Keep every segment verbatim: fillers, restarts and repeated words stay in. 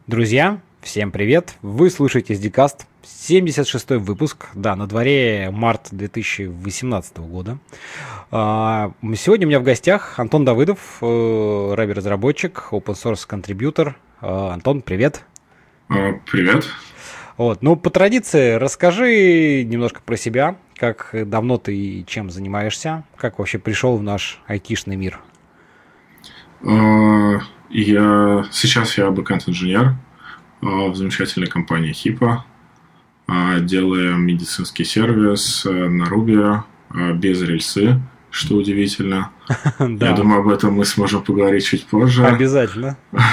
Друзья, всем привет! Вы слушаете эс ди каст, семьдесят шестой выпуск, да, на дворе март две тысячи восемнадцатого года. Сегодня у меня в гостях Антон Давыдов, Ruby-разработчик, open source контрибьютор. Антон, привет! Привет! Вот, ну, по традиции, расскажи немножко про себя, как давно ты и чем занимаешься, как вообще пришел в наш айтишный мир. Я, сейчас я бэкэнд-инженер в замечательной компании Hippo. Делаем медицинский сервис на Ruby без рельсы, что удивительно. Я думаю, об этом мы сможем поговорить чуть позже. Обязательно.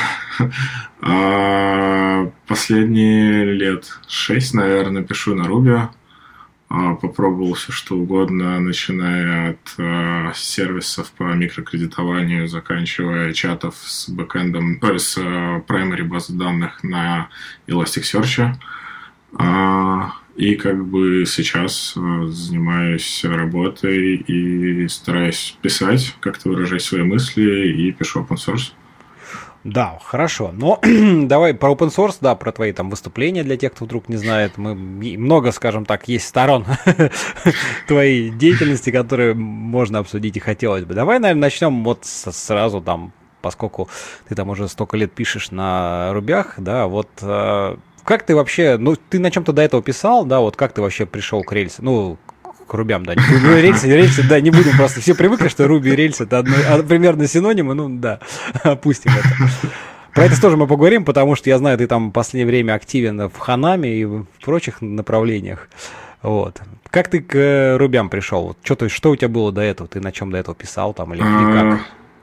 Последние лет шесть, наверное, пишу на Ruby. Попробовал все что угодно, начиная от э, сервисов по микрокредитованию, заканчивая чатов с бэкэндом, то есть с э, primary базы данных на Elasticsearch. Э, и как бы сейчас э, занимаюсь работой и стараюсь писать, как-то выражать свои мысли и пишу open source. Да, хорошо. Но давай про open source, да, про твои там выступления для тех, кто вдруг не знает. Мы много, скажем так, есть сторон твоей деятельности, которые можно обсудить и хотелось бы. Давай, наверное, начнем вот сразу там, поскольку ты там уже столько лет пишешь на рубях, да, вот как ты вообще, ну, ты на чем-то до этого писал, да, вот как ты вообще пришел к рельсу, ну, к рубям, да, ну, рельсы, рельсы, да, не будем, просто все привыкли, что Руби и рельсы это одно, примерно синонимы, ну, да, опустим это. Про это тоже мы поговорим, потому что я знаю, ты там в последнее время активен в Ханаме и в прочих направлениях, вот. Как ты к рубям пришел? Вот, что, что у тебя было до этого? Ты на чем до этого писал там или, или как?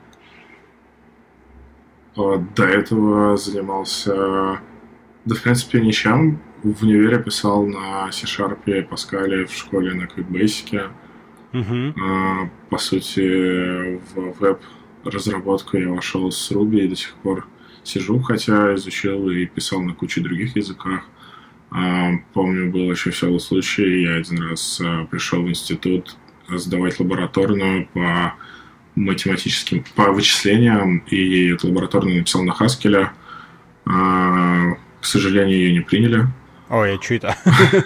До этого занимался, да, в принципе, ничем. В универе писал на C-Sharp и Pascal, в школе на QuickBasic. Uh-huh. А, по сути, в веб-разработку я вошел с Ruby и до сих пор сижу, хотя изучил и писал на куче других языках. А, помню, был еще веселый случай. Я один раз а, пришел в институт сдавать лабораторную по математическим, по вычислениям, и эту лабораторную написал на Haskell. А, к сожалению, ее не приняли. Ой, а что это?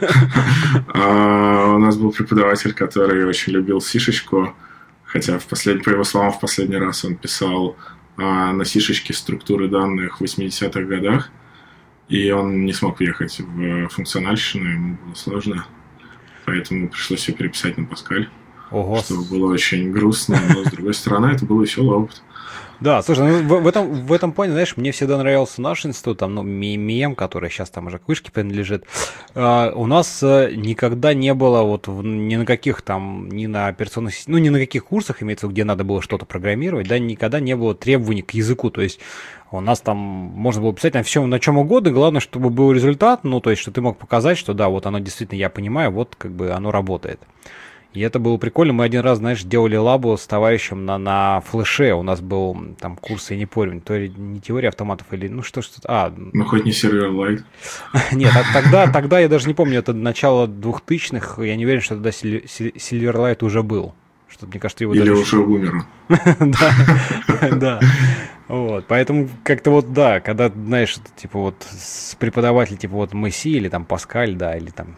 У нас был преподаватель, который очень любил сишечку, хотя, в послед... по его словам, в последний раз он писал на сишечке структуры данных в восьмидесятых годах, и он не смог въехать в функциональщину, ему было сложно, поэтому пришлось ее переписать на Pascal, Ого. Что было очень грустно, но, с другой стороны, это был веселый опыт. Да, слушай, ну, в, в, этом, в этом плане, знаешь, мне всегда нравился наш институт, там, ну, МИЭМ, который сейчас там уже к вышке принадлежит. А, у нас а, никогда не было вот в, ни на каких там, ни на операционных, ну, ни на каких курсах, имеется в виду, где надо было что-то программировать, да, никогда не было требований к языку, то есть у нас там можно было писать на всем, на чем угодно, главное, чтобы был результат, ну, то есть, что ты мог показать, что да, вот оно действительно, я понимаю, вот как бы оно работает. И это было прикольно. Мы один раз, знаешь, делали лабу с товарищем на, на флеше. У нас был там курс, я не помню, то ли не теория автоматов или ну что что-то. А, ну хоть не Silverlight. Нет, а тогда, тогда я даже не помню, это начало двухтысячных. Я не уверен, что тогда Silverlight уже был. Что, мне кажется, его или уже умер. Да, да. Вот, поэтому как-то вот, да, когда, знаешь, типа вот с преподавателем, типа вот Месси или там Паскаль, да, или там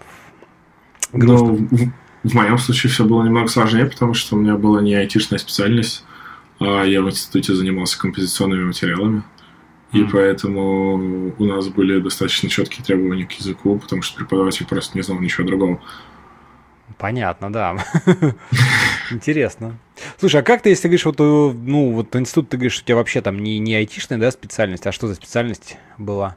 грустно. В моем случае все было немного сложнее, потому что у меня была не айтишная специальность, а я в институте занимался композиционными материалами, и mm. поэтому у нас были достаточно четкие требования к языку, потому что преподаватель просто не знал ничего другого. Понятно, да. Интересно. Слушай, а как ты, если говоришь, вот, ну, вот институт, ты говоришь, у тебя вообще там не, не айтишная, да, специальность, а что за специальность была?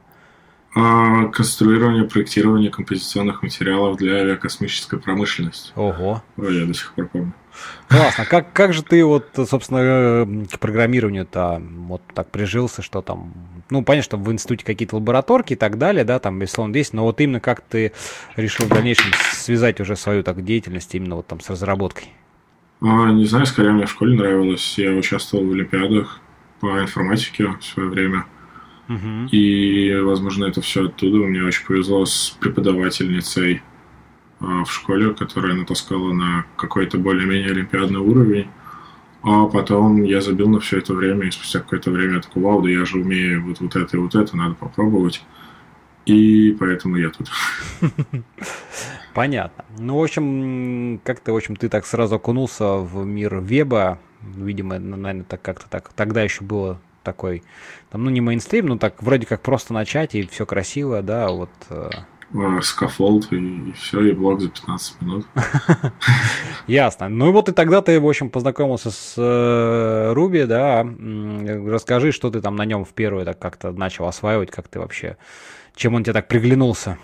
А, конструирование, проектирование композиционных материалов для авиакосмической промышленности. Ого. Ой, я до сих пор помню. Классно. Как, как же ты вот, собственно, к программированию-то вот так прижился, что там, ну, понятно, что в институте какие-то лабораторки и так далее, да, там, безусловно, есть, но вот именно как ты решил в дальнейшем связать уже свою так деятельность именно вот там с разработкой? А, не знаю, скорее мне в школе нравилось. Я участвовал в олимпиадах по информатике в свое время. Uh-huh. И, возможно, это все оттуда. Мне очень повезло с преподавательницей а, в школе, которая натаскала на какой-то более-менее олимпиадный уровень. А потом я забил на все это время, и спустя какое-то время я такой: вау, да я же умею вот, вот это и вот это, надо попробовать. И поэтому я тут. Понятно. Ну, в общем, как-то, в общем, ты так сразу окунулся в мир веба. Видимо, наверное, так как-то так. Тогда еще было такой, там, ну, не мейнстрим, но так вроде как просто начать, и все красиво, да, вот. Скафолд, и, и все, и блог за пятнадцать минут. Ясно. Ну и вот и тогда ты, в общем, познакомился с Ruby, да. Расскажи, что ты там на нем в первый так как-то начал осваивать, как ты вообще, чем он тебе так приглянулся?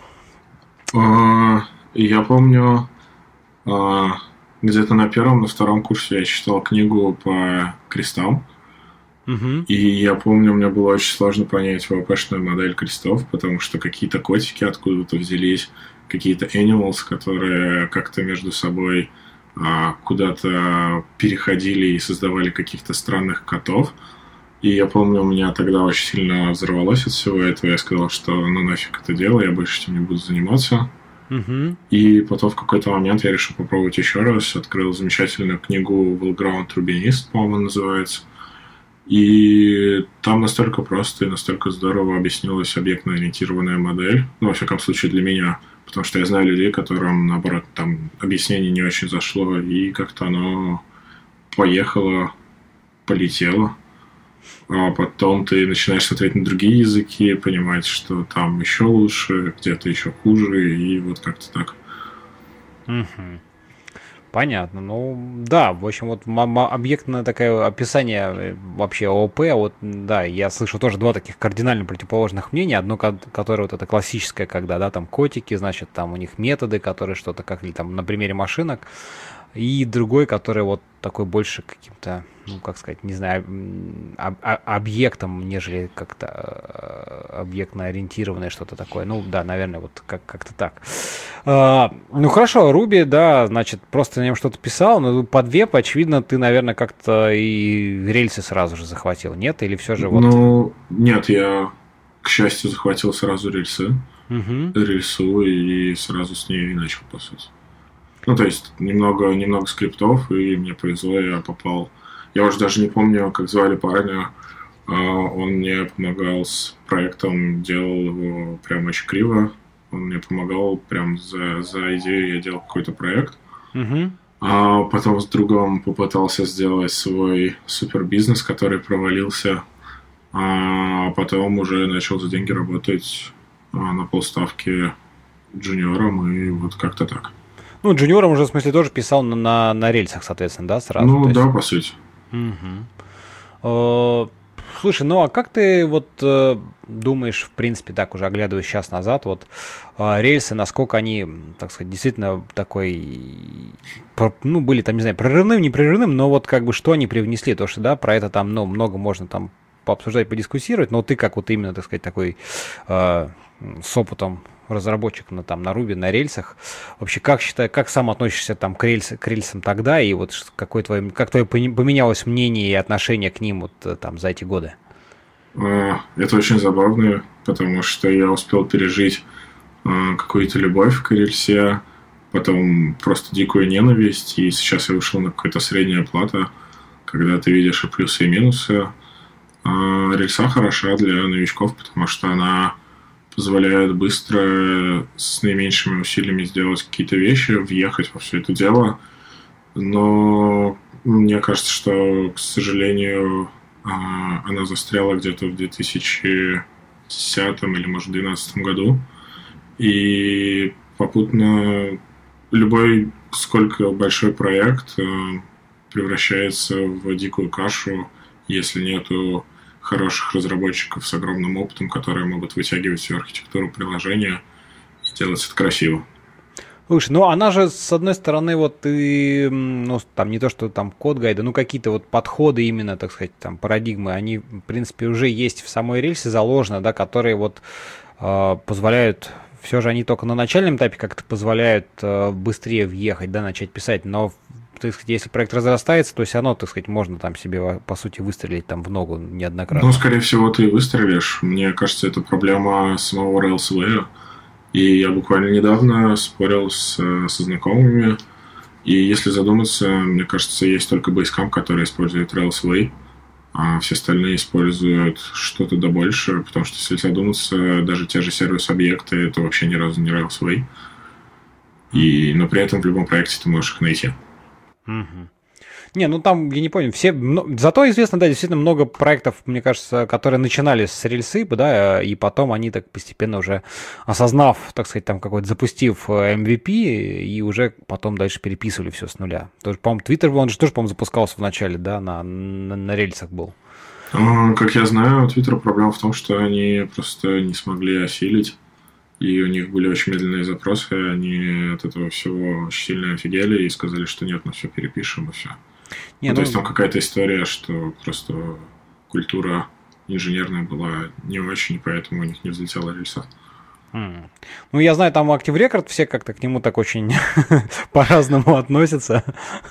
Я помню, где-то на первом, на втором курсе я читал книгу по крестам. Uh-huh. И я помню, мне было очень сложно понять ви эй пи-шную модель крестов, потому что какие-то котики откуда-то взялись, какие-то animals, которые как-то между собой а, куда-то переходили и создавали каких-то странных котов. И я помню, у меня тогда очень сильно взорвалось от всего этого. Я сказал, что ну нафиг это дело, я больше этим не буду заниматься. Uh-huh. И потом в какой-то момент я решил попробовать еще раз. Открыл замечательную книгу Valgrind Rubinist, по-моему, называется. И там настолько просто и настолько здорово объяснилась объектно-ориентированная модель. Ну, во всяком случае, для меня. Потому что я знаю людей, которым, наоборот, там объяснение не очень зашло. И как-то оно поехало, полетело. А потом ты начинаешь смотреть на другие языки, понимать, что там еще лучше, где-то еще хуже. И вот как-то так. Mm-hmm. Понятно. Ну, да, в общем, вот объектное такое описание вообще ООП, вот, да, я слышу тоже два таких кардинально противоположных мнения. Одно, которое вот это классическое, когда, да, там котики, значит, там у них методы, которые что-то, как ли там на примере машинок, и другой, который вот такой больше каким-то, ну, как сказать, не знаю, об, объектом, нежели как-то объектно ориентированное что-то такое. Ну, да, наверное, вот как- как-то так. А, ну, хорошо, Ruby, да, значит, просто на нем что-то писал, но под веб, очевидно, ты, наверное, как-то и рельсы сразу же захватил, нет? Или все же вот... Ну, нет, я, к счастью, захватил сразу рельсы, угу. рельсу и сразу с ней начал, по сути. Ну, то есть, немного, немного скриптов, и мне повезло, я попал... Я уже даже не помню, как звали парня. Он мне помогал с проектом, делал его прям очень криво. Он мне помогал прям за, за идею, я делал какой-то проект. Uh-huh. А потом с другом попытался сделать свой супербизнес, который провалился. А потом уже начал за деньги работать на полставки джуниором, и вот как-то так. Ну, джуниором уже, в смысле, тоже писал на, на, на рельсах, соответственно, да, сразу? Ну, есть... да, по сути. Угу. Слушай, ну а как ты вот э, думаешь, в принципе, так уже оглядываясь сейчас назад, вот э, рельсы, насколько они, так сказать, действительно такой, ну, были там, не знаю, прорывным, не прорывным, но вот как бы что они привнесли, то что, да, про это там, ну, много можно там пообсуждать, подискуссировать, но ты как вот именно, так сказать, такой э, с опытом разработчик на, там, на Ruby, на рельсах. Вообще, как считаешь, как сам относишься там к, рельс, к рельсам тогда, и вот какое твое, как твое поменялось мнение и отношение к ним вот там за эти годы? Это очень забавно, потому что я успел пережить какую-то любовь к рельсе, потом просто дикую ненависть, и сейчас я вышел на какую-то среднюю плату, когда ты видишь и плюсы, и минусы. Рельса хороша для новичков, потому что она позволяет быстро, с наименьшими усилиями сделать какие-то вещи, въехать во все это дело. Но мне кажется, что, к сожалению, она застряла где-то в две тысячи десятом или, может, две тысячи двенадцатом году. И попутно любой, сколько большой проект превращается в дикую кашу, если нету хороших разработчиков с огромным опытом, которые могут вытягивать всю архитектуру приложения и делать это красиво. Слушай, ну она же, с одной стороны, вот и, ну, там не то, что там код-гайды, ну, какие-то вот подходы именно, так сказать, там, парадигмы, они, в принципе, уже есть в самой рельсе заложено, да, которые вот э, позволяют, все же они только на начальном этапе как-то позволяют э, быстрее въехать, да, начать писать, но так сказать, если проект разрастается, то все равно, так сказать, можно там себе, по сути, выстрелить там в ногу неоднократно. Ну, скорее всего, ты и выстрелишь. Мне кажется, это проблема самого Railsway. И я буквально недавно спорил с, со знакомыми, И если задуматься, мне кажется, есть только Basecamp, который использует Railsway, а все остальные используют что-то да больше, потому что, если задуматься, даже те же сервис-объекты — это вообще ни разу не Railsway. И, но при этом в любом проекте ты можешь их найти. Mm-hmm. Не, ну там, я не понял, все, ну, зато известно, да, действительно много проектов, мне кажется, которые начинали с рельсы, да, и потом они так постепенно уже осознав, так сказать, там какой-то, запустив эм ви пи, и уже потом дальше переписывали все с нуля. Тоже, по-моему, Twitter, он же тоже, по-моему, запускался в начале, да, на, на, на рельсах был. Как я знаю, у Twitter проблема в том, что они просто не смогли осилить, и у них были очень медленные запросы, и они от этого всего очень сильно офигели и сказали, что нет, мы все перепишем, и все. Не, ну, ну, то есть там какая-то история, что просто культура инженерная была не очень, и поэтому у них не взлетела рельса. Mm. Ну, я знаю, там Active Record, все как-то к нему так очень по-разному относятся.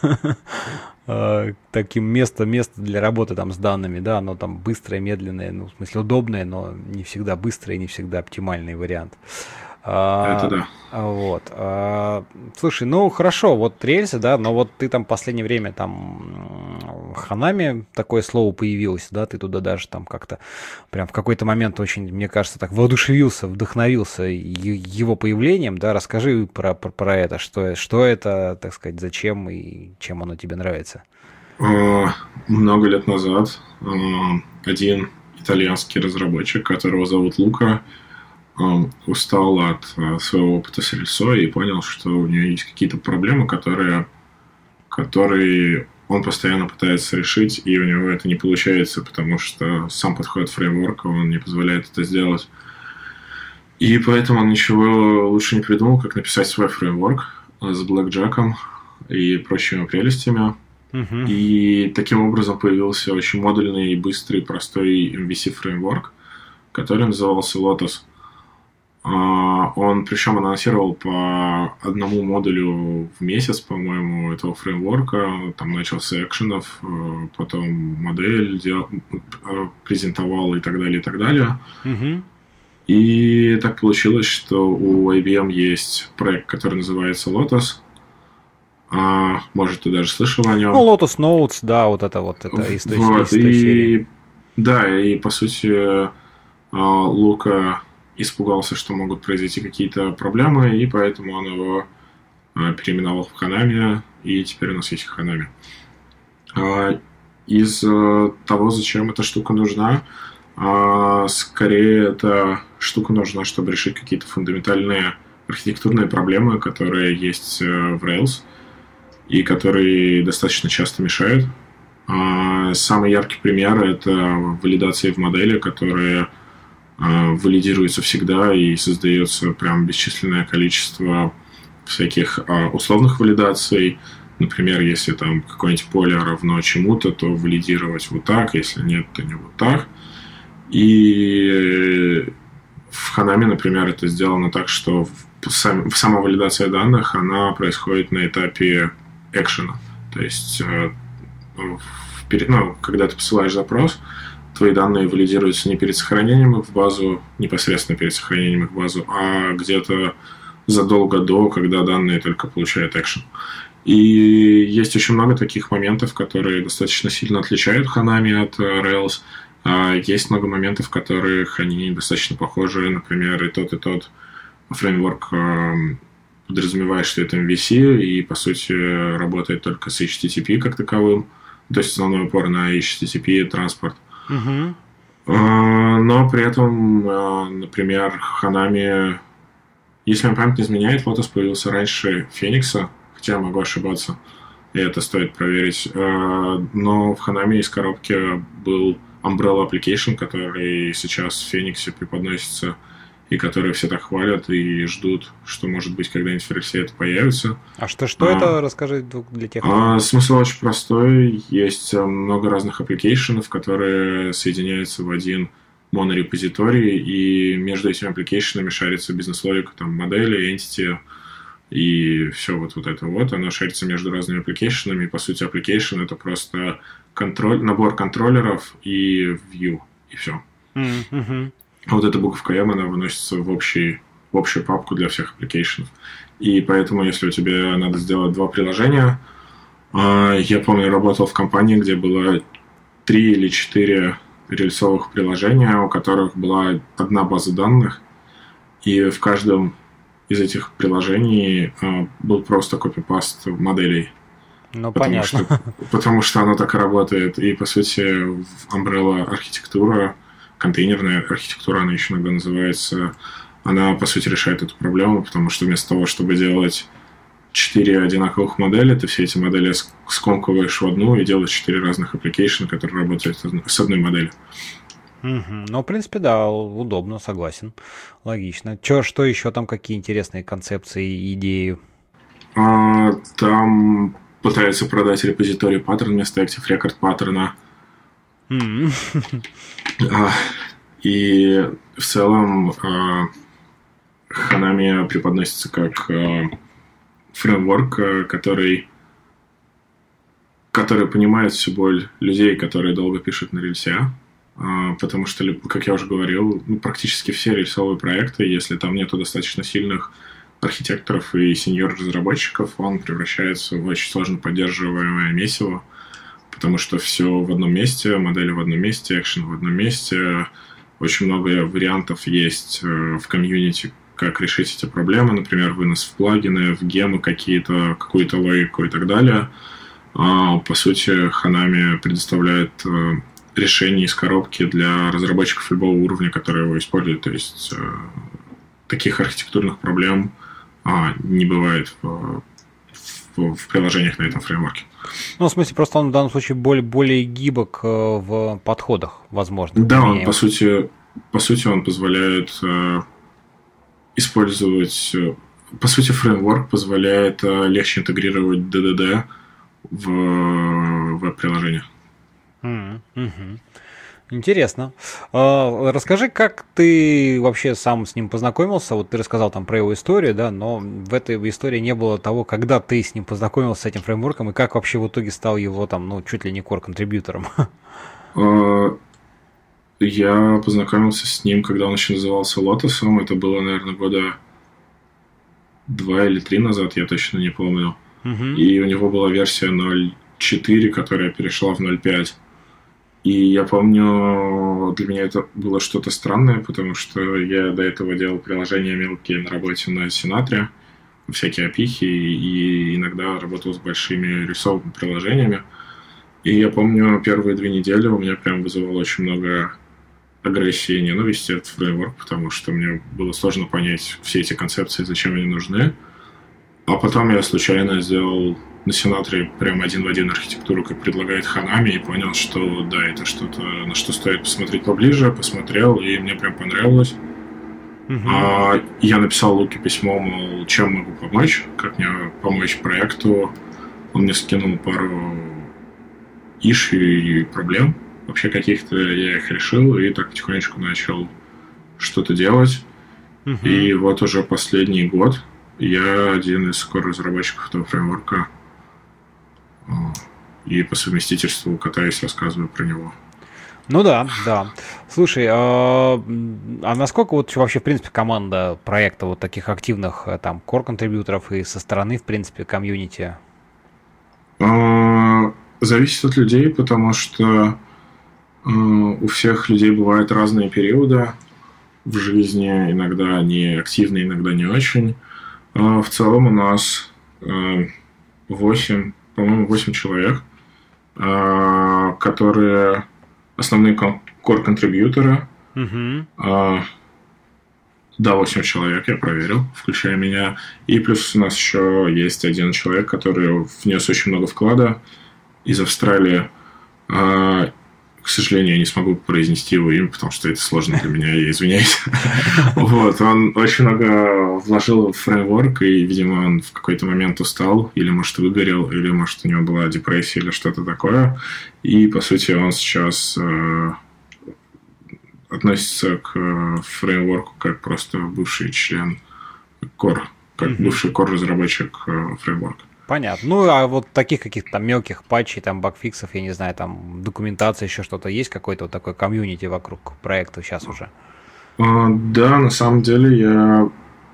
Таким место, место для работы там с данными, да, оно там быстрое, медленное, ну, в смысле удобное, но не всегда быстрое и не всегда оптимальный вариант. Это да. Вот. А, слушай, ну хорошо, вот рельсы, да, но вот ты там в последнее время там в Ханами такое слово появилось, да, ты туда даже там как-то прям в какой-то момент очень, мне кажется, так воодушевился, вдохновился его появлением, да, расскажи про, про, про это, что, что это, так сказать, зачем и чем оно тебе нравится. Много лет назад один итальянский разработчик, которого зовут Лука, он устал от своего опыта с рельсой и понял, что у него есть какие-то проблемы, которые, которые он постоянно пытается решить, и у него это не получается, потому что сам подход фреймворка он не позволяет это сделать. И поэтому он ничего лучше не придумал, как написать свой фреймворк с блэкджеком и прочими прелестями. Uh-huh. И таким образом появился очень модульный, быстрый, простой эм ви си-фреймворк, который назывался Lotus. Он, причем, анонсировал по одному модулю в месяц, по-моему, этого фреймворка. Там начался экшенов, потом модель дел... презентовал и так далее, и так далее. Uh-huh. И так получилось, что у ай би эм есть проект, который называется Lotus. А, может, ты даже слышал о нем. Ну, Lotus Notes, да, вот это вот, это из той, вот, из той и... серии. Да, и, по сути, Лука испугался, что могут произойти какие-то проблемы, и поэтому он его переименовал в Ханами, и теперь у нас есть Ханами. Из того, зачем эта штука нужна, скорее эта штука нужна, чтобы решить какие-то фундаментальные архитектурные проблемы, которые есть в Rails, и которые достаточно часто мешают. Самый яркий пример – это валидация в модели, которая валидируется всегда и создается прям бесчисленное количество всяких условных валидаций. Например, если там какое-нибудь поле равно чему-то, то валидировать вот так, если нет, то не вот так. И в Ханами, например, это сделано так, что самовалидация данных, она происходит на этапе экшена. То есть, ну, когда ты посылаешь запрос, твои данные валидируются не перед сохранением их в базу, непосредственно перед сохранением их в базу, а где-то задолго до, когда данные только получают экшен. И есть очень много таких моментов, которые достаточно сильно отличают Ханами от Rails. А есть много моментов, в которых они достаточно похожи. Например, и тот, и тот фреймворк подразумевает, что это эм ви си, и, по сути, работает только с эйч ти ти пи как таковым. То есть основной упор на эйч ти ти пи транспорт. Uh-huh. Но при этом, например, Ханами, если мне память не изменяет, Lotus появился раньше Феникса, хотя я могу ошибаться, и это стоит проверить. Но в Ханами из коробки был Umbrella Application, который сейчас в Фениксе преподносится, и который все так хвалят и ждут, что, может быть, когда-нибудь в Рельсе это появится. А что, что а, это, расскажи для тех, кто... А, смысл очень простой. Есть много разных аппликейшенов, которые соединяются в один монорепозиторий, и между этими аппликейшенами шарится бизнес-логика, там, модели, entity, и все вот, вот это вот. Оно шарится между разными аппликейшенами, и, по сути, application — это просто контроль, набор контроллеров и view, и все. Mm-hmm. А вот эта буковка M, она выносится в общий в общую папку для всех applications. И поэтому, если у тебя надо сделать два приложения, я помню, работал в компании, где было три или четыре рельсовых приложения, у которых была одна база данных, и в каждом из этих приложений был просто копипаст моделей. Ну, потому понятно. Что, потому что оно так и работает. И, по сути, Umbrella архитектура, контейнерная архитектура, она еще иногда называется, она, по сути, решает эту проблему, потому что вместо того, чтобы делать четыре одинаковых модели, ты все эти модели скомкиваешь в одну и делаешь четыре разных application, которые работают с одной моделью. Угу. Ну, в принципе, да, удобно, согласен. Логично. Чё, что еще там, какие интересные концепции, идеи? А, там пытаются продать репозиторий паттерн вместо Active Record паттерна. Mm-hmm. А, и в целом а, Hanami преподносится как а, фреймворк, а, который, который понимает всю боль людей, которые долго пишут на рельсе. А, потому что, как я уже говорил, ну, практически все рельсовые проекты, если там нету достаточно сильных архитекторов и сеньор-разработчиков, он превращается в очень сложно поддерживаемое месиво, потому что все в одном месте, модели в одном месте, экшен в одном месте. Очень много вариантов есть в комьюнити, как решить эти проблемы, например, вынос в плагины, в гемы какие-то, какую-то логику и так далее. По сути, Hanami предоставляет решения из коробки для разработчиков любого уровня, которые его используют. То есть таких архитектурных проблем а, не бывает в, в, в приложениях на этом фреймворке. Ну, в смысле, просто он в данном случае более, более гибок в подходах, возможно. Да, он, по сути, по сути, он позволяет э, использовать... По сути, фреймворк позволяет э, легче интегрировать ди ди ди в веб-приложение. Mm-hmm. Интересно. Расскажи, как ты вообще сам с ним познакомился? Вот ты рассказал там про его историю, да, но в этой истории не было того, когда ты с ним познакомился, с этим фреймворком, и как вообще в итоге стал его там, ну, чуть ли не core-контрибьютором. Я познакомился с ним, когда он еще назывался Lotus. Это было, наверное, года два или три назад, я точно не помню. Uh-huh. И у него была версия ноль четыре, которая перешла в ноль пять. И я помню, для меня это было что-то странное, потому что я до этого делал приложения мелкие на работе на Sinatra, всякие опихи, и иногда работал с большими рисовыми приложениями. И я помню, первые две недели у меня прям вызывало очень много агрессии и ненависти этот фреймворк, потому что мне было сложно понять все эти концепции, зачем они нужны. А потом я случайно сделал на Sinatra прям один в один архитектуру, как предлагает Hanami, и понял, что да, это что-то, на что стоит посмотреть поближе, посмотрел, и мне прям понравилось. Uh-huh. А, я написал Луке письмо, мол, чем могу помочь, как мне помочь проекту. Он мне скинул пару issue и проблем, вообще каких-то, я их решил, и так потихонечку начал что-то делать. Uh-huh. И вот уже последний год я один из core-разработчиков этого фреймворка. И по совместительству катаюсь, рассказываю про него. Ну да, да. Слушай, а, а насколько вот вообще, в принципе, команда проекта вот таких активных там core-контрибьюторов и со стороны, в принципе, комьюнити? А, зависит от людей, потому что а, у всех людей бывают разные периоды в жизни. Иногда они активны, иногда не очень. А, в целом у нас а, восемь по-моему, восемь человек, которые основные core-контрибьюторы. Uh-huh. Да, восемь человек, я проверил, включая меня. И плюс у нас еще есть один человек, который внес очень много вклада из Австралии. К сожалению, я не смогу произнести его имя, потому что это сложно для меня, я извиняюсь. Вот, он очень много вложил в фреймворк, и, видимо, он в какой-то момент устал, или, может, выгорел, или, может, у него была депрессия, или что-то такое. И, по сути, он сейчас э, относится к фреймворку как просто бывший член core, как mm-hmm. бывший core-разработчик э, фреймворка. Понятно. Ну, а вот таких каких-то там мелких патчей, там, багфиксов, я не знаю, там, документация, еще что-то, есть какой-то вот такой комьюнити вокруг проекта сейчас уже? А, да, на самом деле я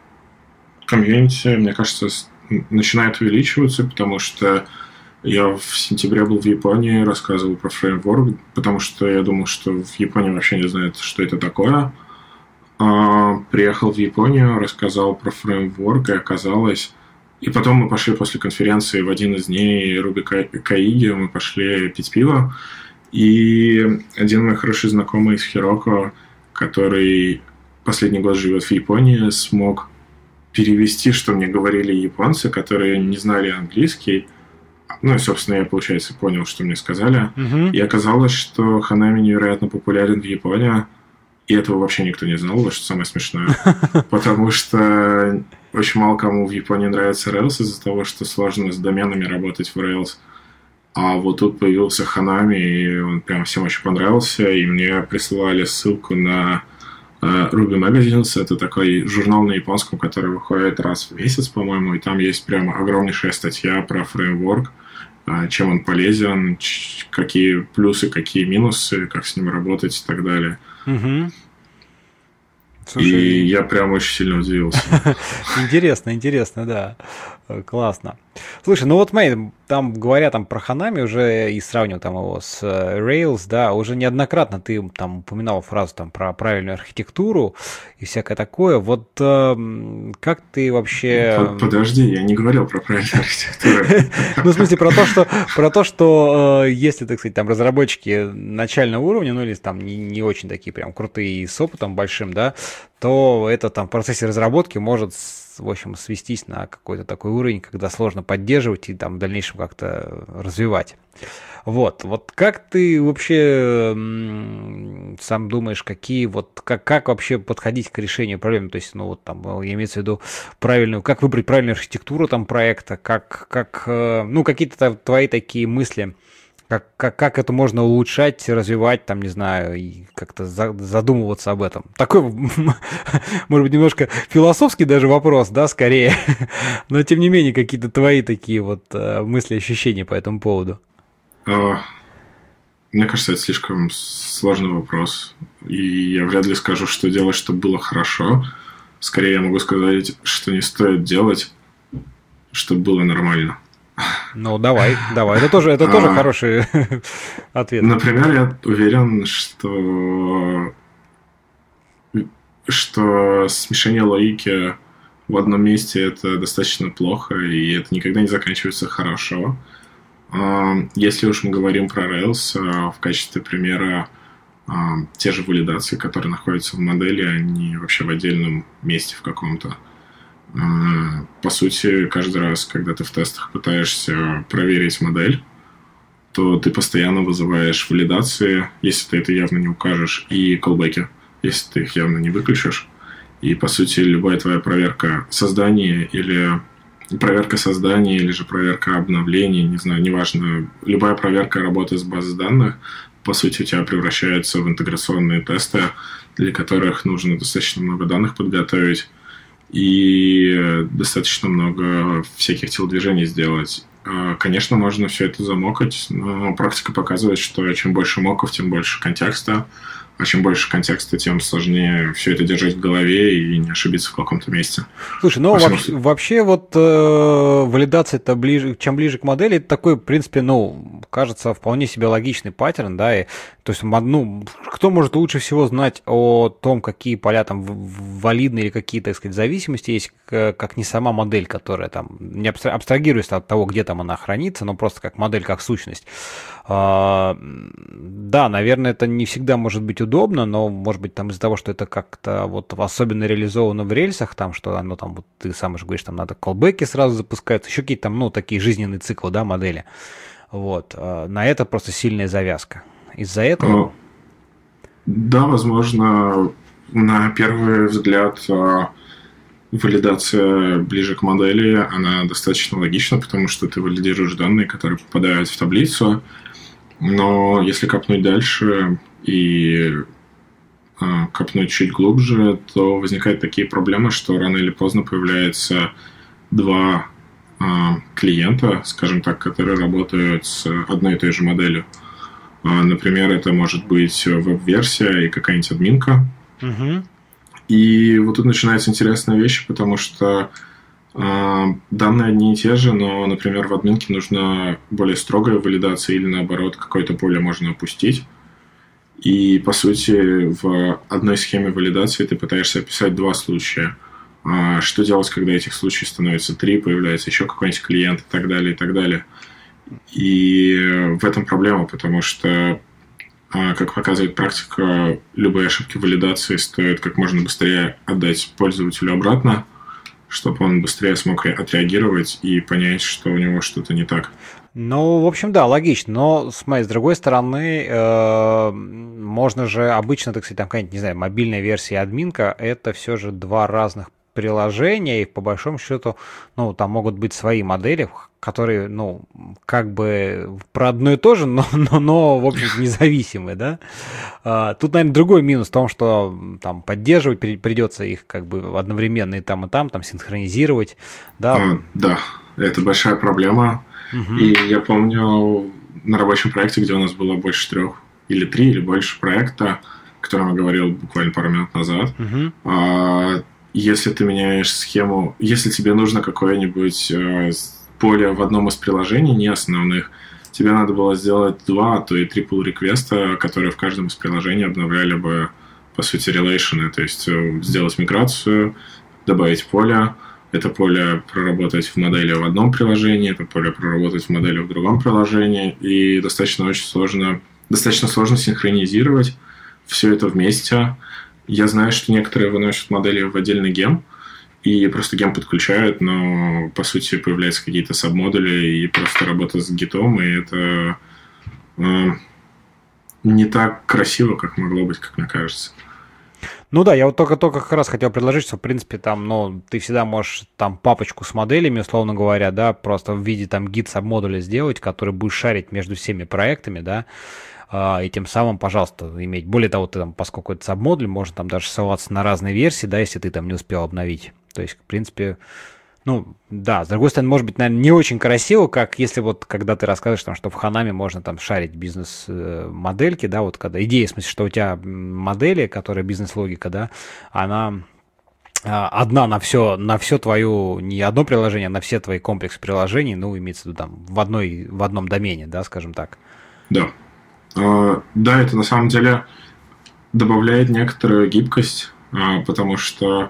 комьюнити, мне кажется, начинает увеличиваться, потому что я в сентябре был в Японии, рассказывал про фреймворк, потому что я думал, что в Японии вообще не знают, что это такое. А, приехал в Японию, рассказал про фреймворк, и оказалось... И потом мы пошли после конференции в один из дней Руби Каиги, мы пошли пить пиво, и один мой хороший знакомый из Хироко, который последний год живет в Японии, смог перевести, что мне говорили японцы, которые не знали английский. Ну и, собственно, я, получается, понял, что мне сказали. Uh-huh. И оказалось, что Ханами невероятно популярен в Японии, и этого вообще никто не знал, что самое смешное. Потому что очень мало кому в Японии нравится Rails из-за того, что сложно с доменами работать в Rails. А вот тут появился Ханами, и он прям всем очень понравился, и мне присылали ссылку на uh, Ruby Magazines. Это такой журнал на японском, который выходит раз в месяц, по-моему, и там есть прямо огромнейшая статья про фреймворк, uh, чем он полезен, ч- какие плюсы, какие минусы, как с ним работать и так далее. Угу. Слушай, и я прям очень сильно удивился. Интересно, интересно, да. Классно. Слушай, ну вот смотри, там говоря там про Ханами уже и сравнивал там его с Rails, да, уже неоднократно ты там упоминал фразу там про правильную архитектуру и всякое такое. Вот э, как ты вообще... Подожди, я не говорил про правильную архитектуру. Ну, в смысле, про то, что, про то, что если, так сказать, там разработчики начального уровня, ну, или там не, не очень такие прям крутые и с опытом большим, да, то это там в процессе разработки может, в общем, свестись на какой-то такой уровень, когда сложно поддерживать и там в дальнейшем как-то развивать. Вот, вот как ты вообще м, сам думаешь, какие вот, как, как вообще подходить к решению проблем, то есть, ну, вот там, я имею в виду правильную, как выбрать правильную архитектуру там проекта, как, как ну, какие-то твои такие мысли, Как, как, как это можно улучшать, развивать, там, не знаю, и как-то за, задумываться об этом. Такой, может быть, немножко философский даже вопрос, да, скорее. Но, тем не менее, какие-то твои такие вот мысли, ощущения по этому поводу. Мне кажется, это слишком сложный вопрос. И я вряд ли скажу, что делать, чтобы было хорошо. Скорее, я могу сказать, что не стоит делать, чтобы было нормально. Ну, давай, давай. Это тоже, это тоже а, хороший ответ. Например, я уверен, что, что смешение логики в одном месте – это достаточно плохо, и это никогда не заканчивается хорошо. Если уж мы говорим про Rails, в качестве примера, те же валидации, которые находятся в модели, они вообще в отдельном месте в каком-то. По сути, каждый раз, когда ты в тестах пытаешься проверить модель, то ты постоянно вызываешь валидации, если ты это явно не укажешь, и колбеки, если ты их явно не выключишь. И, по сути, любая твоя проверка создания или проверка создания, или же проверка обновлений, не знаю, неважно, любая проверка работы с базой данных, по сути, у тебя превращается в интеграционные тесты, для которых нужно достаточно много данных подготовить, и достаточно много всяких телодвижений сделать. Конечно, можно все это замокать, но практика показывает, что чем больше моков, тем больше контекста, а чем больше контекста, тем сложнее все это держать в голове и не ошибиться в каком-то месте. Слушай, ну вообще, вообще вот э, валидация-то ближе, чем ближе к модели, это такой, в принципе, ну, кажется, вполне себе логичный паттерн, да, и, то есть, ну, кто может лучше всего знать о том, какие поля там валидны или какие, так сказать, зависимости есть, как не сама модель, которая там, не абстрагируясь от того, где там она хранится, но просто как модель, как сущность. А, да, наверное, это не всегда может быть удобно, но, может быть, там из-за того, что это как-то вот особенно реализовано в рельсах, там, что оно там, вот ты сам же говоришь, там надо колбеки сразу запускать, еще какие-то там, ну, такие жизненные циклы, да, модели. Вот. На это просто сильная завязка. Из-за этого... Да, возможно, на первый взгляд валидация ближе к модели, она достаточно логична, потому что ты валидируешь данные, которые попадают в таблицу, но если копнуть дальше и а, копнуть чуть глубже, то возникают такие проблемы, что рано или поздно появляется два а, клиента, скажем так, которые работают с одной и той же моделью. А, например, это может быть веб-версия и какая-нибудь админка. Угу. И вот тут начинаются интересные вещи, потому что Данные одни и те же, но, например, в админке нужна более строгая валидация или, наоборот, какое-то поле можно опустить. И, по сути, в одной схеме валидации ты пытаешься описать два случая. Что делать, когда этих случаев становится три, появляется еще какой-нибудь клиент и так далее, и так далее. И в этом проблема, потому что, как показывает практика, любые ошибки валидации стоит как можно быстрее отдать пользователю обратно, чтобы он быстрее смог отреагировать и понять, что у него что-то не так. Ну, в общем, да, логично. Но, смотри, с другой стороны, э, можно же обычно, так сказать, там какая-нибудь, не знаю, мобильная версия и админка, это все же два разных приложения, и по большому счету, ну, там могут быть свои модели, которые, ну, как бы про одно и то же, но, но, но в общем, независимые, да. А, тут, наверное, другой минус в том, что там поддерживать придется их как бы одновременно и там, и там, там синхронизировать, да. А, да, это большая проблема. Угу. И я помню на рабочем проекте, где у нас было больше трех или три, или больше проекта, о котором я говорил буквально пару минут назад, угу. а, если ты меняешь схему, если тебе нужно какое-нибудь э, поле в одном из приложений, не основных, тебе надо было сделать два, а то и три pull-реквеста, которые в каждом из приложений обновляли бы, по сути, релейшены, то есть э, сделать миграцию, добавить поле, это поле проработать в модели в одном приложении, это поле проработать в модели в другом приложении, и достаточно очень сложно, достаточно сложно синхронизировать все это вместе. Я знаю, что некоторые выносят модели в отдельный гем, и просто гем подключают, но, по сути, появляются какие-то сабмодули, и просто работа с гитом, и это э, не так красиво, как могло быть, как мне кажется. Ну да, я вот только-только как раз хотел предложить, что, в принципе, там, ну, ты всегда можешь там папочку с моделями, условно говоря, да, просто в виде там гид-сабмодуля сделать, который будет шарить между всеми проектами, да, и тем самым, пожалуйста, иметь. Более того, ты там, поскольку это сабмодуль, можно там даже ссылаться на разные версии, да, если ты там не успел обновить. То есть, в принципе, ну, да, с другой стороны, может быть, наверное, не очень красиво, как если вот, когда ты рассказываешь, там, что в Ханаме можно там шарить бизнес-модельки, да, вот когда идея, в смысле, что у тебя модели, которая бизнес-логика, да, она одна на все, на все твою, не одно приложение, а на все твои комплексы приложений, ну, имеется в виду там в одной, в одном домене, да, скажем так. Да. Да, это на самом деле добавляет некоторую гибкость, потому что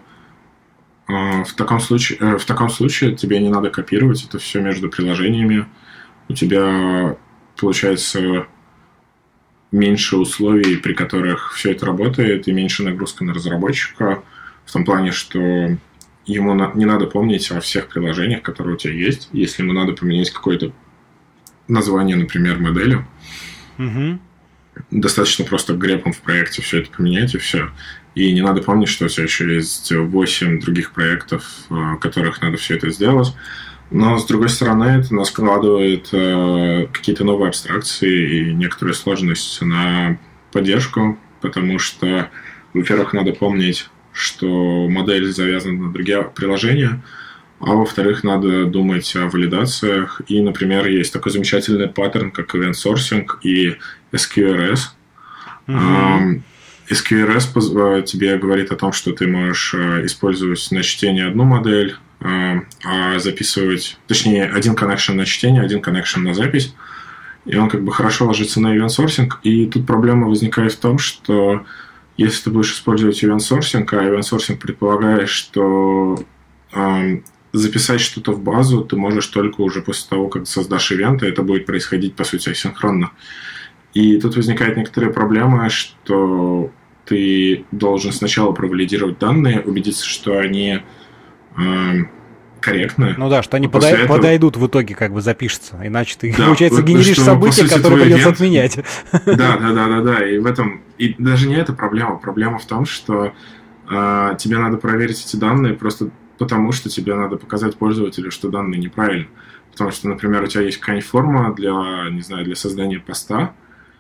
в таком случае, в таком случае тебе не надо копировать это все между приложениями. У тебя получается меньше условий, при которых все это работает, и меньше нагрузка на разработчика, в том плане, что ему не надо помнить о всех приложениях, которые у тебя есть. Если ему надо поменять какое-то название, например, модели, угу. достаточно просто грепом в проекте все это поменять, и все. И не надо помнить, что у тебя еще есть восемь других проектов, в которых надо все это сделать. Но, с другой стороны, это наскладывает э, какие-то новые абстракции и некоторую сложность на поддержку, потому что, во-первых, надо помнить, что модель завязана на другие приложения, а во-вторых, надо думать о валидациях. И, например, есть такой замечательный паттерн, как Event Sourcing и эс кью ар эс. Mm-hmm. эс кью ар эс тебе говорит о том, что ты можешь использовать на чтение одну модель, а записывать, точнее, один connection на чтение, один connection на запись. И он как бы хорошо ложится на Event Sourcing. И тут проблема возникает в том, что если ты будешь использовать Event Sourcing, а Event Sourcing предполагает, что записать что-то в базу ты можешь только уже после того, как создашь ивент, и это будет происходить, по сути, асинхронно. И тут возникает некоторая проблема, что ты должен сначала провалидировать данные, убедиться, что они э, корректны. Ну да, что они подай- этого... подойдут в итоге, как бы запишутся. Иначе ты, да, получается, вот, генеришь события, которые придется ивент... отменять. Да, да, да, да, да. И в этом. И даже не эта проблема. Проблема в том, что э, тебе надо проверить эти данные просто потому, что тебе надо показать пользователю, что данные неправильны. Потому что, например, у тебя есть какая-нибудь форма для, не знаю, для создания поста,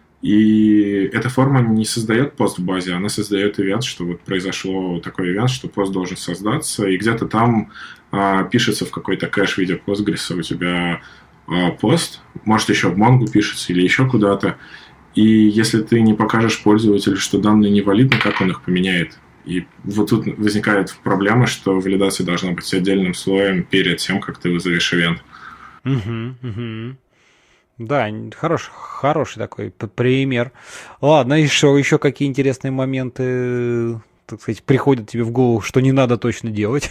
и эта форма не создает пост в базе, она создает ивент, что вот произошло такой ивент, что пост должен создаться, и где-то там а, пишется в какой-то кэш в виде Postgres у тебя а, пост, может еще в Mongo пишется или еще куда-то, и если ты не покажешь пользователю, что данные невалидны, как он их поменяет? И вот тут возникает проблема, что валидация должна быть отдельным слоем перед тем, как ты вызовешь ивент. Угу, угу. Да, хороший, хороший такой пример. Ладно, еще, еще какие интересные моменты, так сказать, приходят тебе в голову, что не надо точно делать?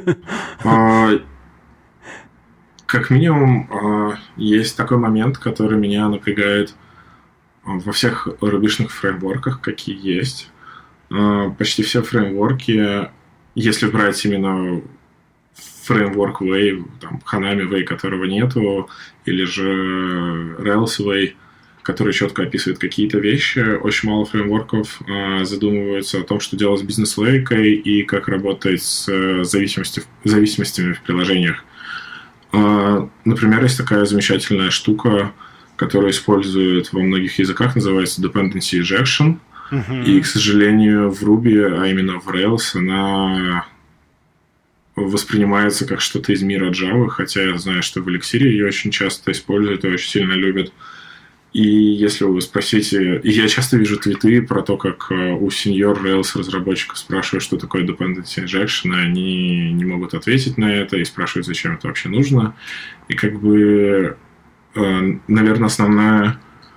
Как минимум, есть такой момент, который меня напрягает во всех рубишных фреймворках, какие есть. Почти все фреймворки, если брать именно фреймворк Way, там, Hanami Way, которого нету, или же Rails Way, который четко описывает какие-то вещи, очень мало фреймворков э, задумываются о том, что делать с бизнес-логикой и как работать с зависимостью, зависимостями в приложениях. Э, например, есть такая замечательная штука, которую используют во многих языках, называется Dependency Injection. Uh-huh. И, к сожалению, в Ruby, а именно в Rails, она воспринимается как что-то из мира Java, хотя я знаю, что в Elixir ее очень часто используют и очень сильно любят. И если вы спросите... И я часто вижу твиты про то, как у сеньор Rails разработчиков спрашивают, что такое Dependency Injection, и они не могут ответить на это, и спрашивают, зачем это вообще нужно. И как бы, наверное, основная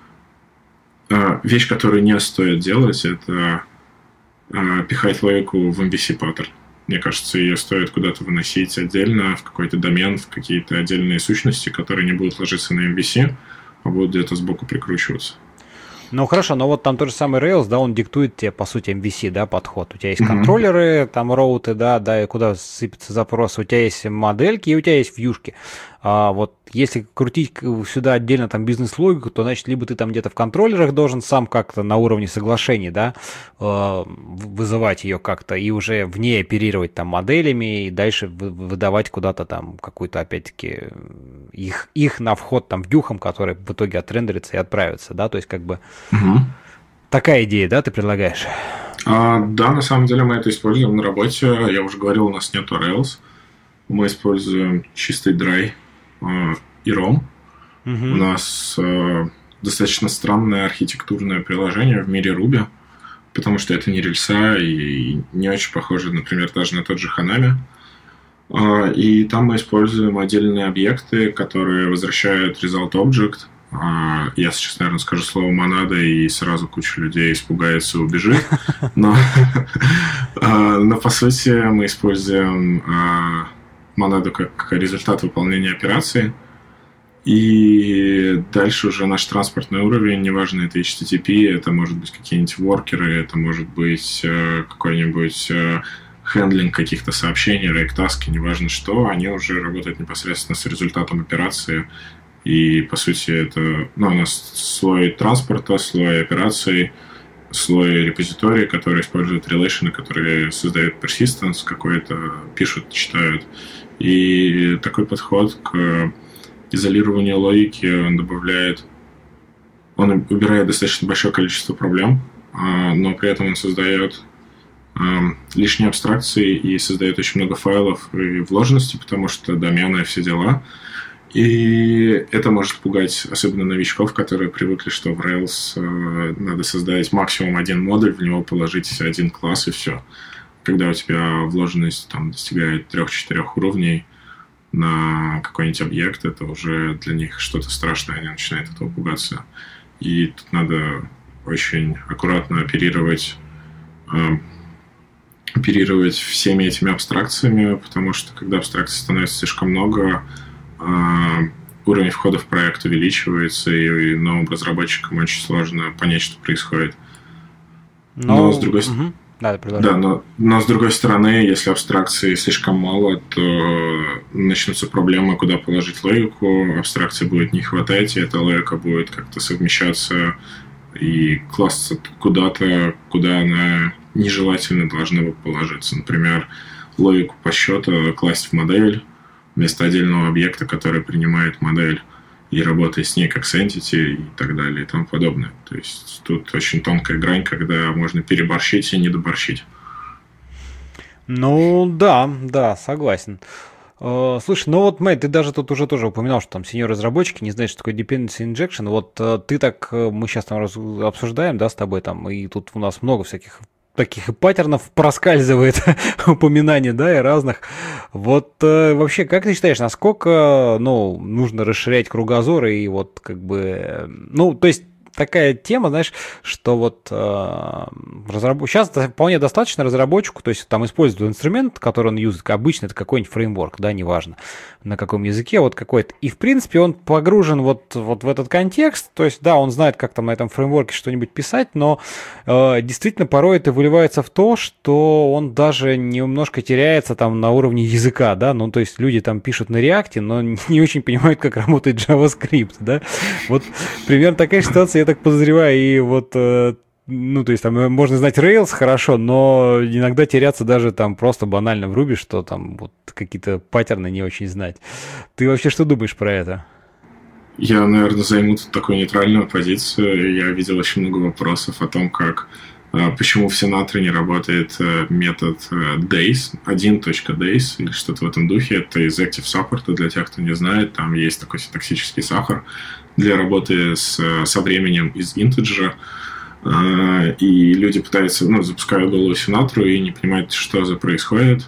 вещь, которую не стоит делать, это пихать логику в эм ви си-паттерн. Мне кажется, ее стоит куда-то выносить отдельно, в какой-то домен, в какие-то отдельные сущности, которые не будут ложиться на эм ви си, а будут где-то сбоку прикручиваться. Ну хорошо, но вот там тот же самый Rails, да, он диктует тебе, по сути, эм ви си, да, подход. У тебя есть mm-hmm. контроллеры, там роуты, да, да, и куда сыпятся запросы, у тебя есть модельки и у тебя есть вьюшки. А вот если крутить сюда отдельно там бизнес-логику, то, значит, либо ты там где-то в контроллерах должен сам как-то на уровне соглашений, да, вызывать ее как-то и уже в ней оперировать там моделями и дальше выдавать куда-то там какую-то, опять-таки, их, их на вход там вьюхам, которые в итоге отрендерятся и отправятся, да, то есть как бы угу. такая идея, да, ты предлагаешь? А, да, на самом деле мы это используем на работе. Я уже говорил, у нас нету Rails. Мы используем чистый драй и ром. Угу. У нас э, достаточно странное архитектурное приложение в мире Ruby, потому что это не рельса и не очень похоже, например, даже на тот же Hanami. Э, и там мы используем отдельные объекты, которые возвращают result object. Э, я сейчас, наверное, скажу слово монада, и сразу куча людей испугается и убежит. Но, но по сути мы используем монаду как результат выполнения операции. И дальше уже наш транспортный уровень, неважно, это эйч ти ти пи, это может быть какие-нибудь воркеры, это может быть какой-нибудь хендлинг каких-то сообщений, рейк-таски, неважно что, они уже работают непосредственно с результатом операции. И, по сути, это ну, у нас слой транспорта, слой операций, слой репозиторий, которые используют релейшены, которые создают persistence какой-то, пишут, читают. И такой подход к изолированию логики, он добавляет, он убирает достаточно большое количество проблем, но при этом он создает лишние абстракции и создает очень много файлов и вложенности, потому что домены, все дела. И это может пугать особенно новичков, которые привыкли, что в Rails надо создать максимум один модуль, в него положить один класс и все. Когда у тебя вложенность там достигает трех-четырех уровней на какой-нибудь объект, это уже для них что-то страшное, они начинают этого пугаться. И тут надо очень аккуратно оперировать, э, оперировать всеми этими абстракциями, потому что когда абстракций становится слишком много, э, уровень входа в проект увеличивается, и, и новым разработчикам очень сложно понять, что происходит. Но, Но с другой стороны... Угу. Да, да, но, но с другой стороны, если абстракции слишком мало, то начнутся проблемы, куда положить логику, абстракции будет не хватать, и эта логика будет как-то совмещаться и класться куда-то, куда она нежелательно должна бы положиться. Например, логику подсчета класть в модель вместо отдельного объекта, который принимает модель, и работать с ней как с entity и так далее и тому подобное. То есть тут очень тонкая грань, когда можно переборщить и недоборщить. Ну да, да, согласен. Слушай, ну вот, Мэтт, ты даже тут уже тоже упоминал, что там сеньор-разработчики не знают, что такое dependency injection. Вот ты так, мы сейчас там обсуждаем, да, с тобой там, и тут у нас много всяких таких паттернов проскальзывает упоминание, да, и разных. Вот э, вообще, как ты считаешь, насколько, ну, нужно расширять кругозор и вот как бы, ну, то есть такая тема, знаешь, что вот э, разраб... сейчас вполне достаточно разработчику, то есть там использует инструмент, который он юзает, обычно это какой-нибудь фреймворк, да, неважно на каком языке, вот какой-то, и в принципе он погружен вот, вот в этот контекст, то есть да, он знает, как там на этом фреймворке что-нибудь писать, но э, действительно порой это выливается в то, что он даже немножко теряется там на уровне языка, да, ну то есть люди там пишут на React, но не очень понимают, как работает JavaScript, да, вот примерно такая ситуация, я так подозреваю, и вот, э, ну, то есть там можно знать Rails хорошо, но иногда теряться даже там просто банально в Ruby, что там вот какие-то паттерны не очень знать. Ты вообще что думаешь про это? Я, наверное, займу тут такую нейтральную позицию. Я видел очень много вопросов о том, как, почему в Sinatra не работает метод days, один точка days или что-то в этом духе. Это из Active Support, для тех, кто не знает. Там есть такой синтаксический сахар для работы с, со временем из интеджера. И люди пытаются, ну, запускают голову Sinatra и не понимают, что за происходит.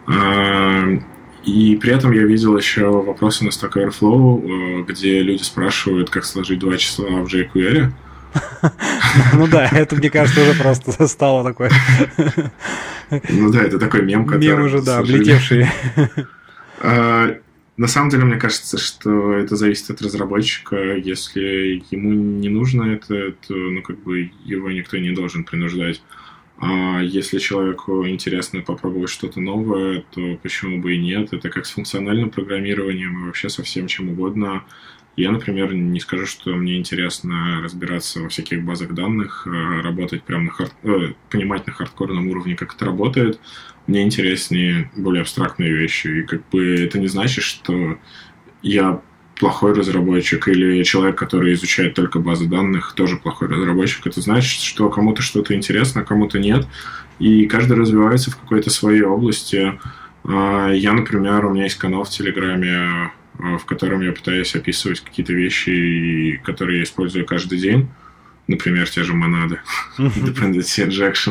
И при этом я видел еще вопросы на Stack Overflow, где люди спрашивают, как сложить два числа в jQuery. Ну да, это, мне кажется, уже просто стало такое. Ну да, это такой мем, который... Мем уже, да, облетевший. На самом деле, мне кажется, что это зависит от разработчика. Если ему не нужно это, то, ну, как бы его никто не должен принуждать. А если человеку интересно попробовать что-то новое, то почему бы и нет? Это как с функциональным программированием и вообще со всем чем угодно. Я, например, не скажу, что мне интересно разбираться во всяких базах данных, работать прямо на хард... понимать на хардкорном уровне, как это работает. Мне интереснее более абстрактные вещи. И как бы это не значит, что я плохой разработчик или человек, который изучает только базы данных, тоже плохой разработчик. Это значит, что кому-то что-то интересно, а кому-то нет. И каждый развивается в какой-то своей области. Я, например, у меня есть канал в Телеграме, в котором я пытаюсь описывать какие-то вещи, которые я использую каждый день. Например, те же монады, dependency injection.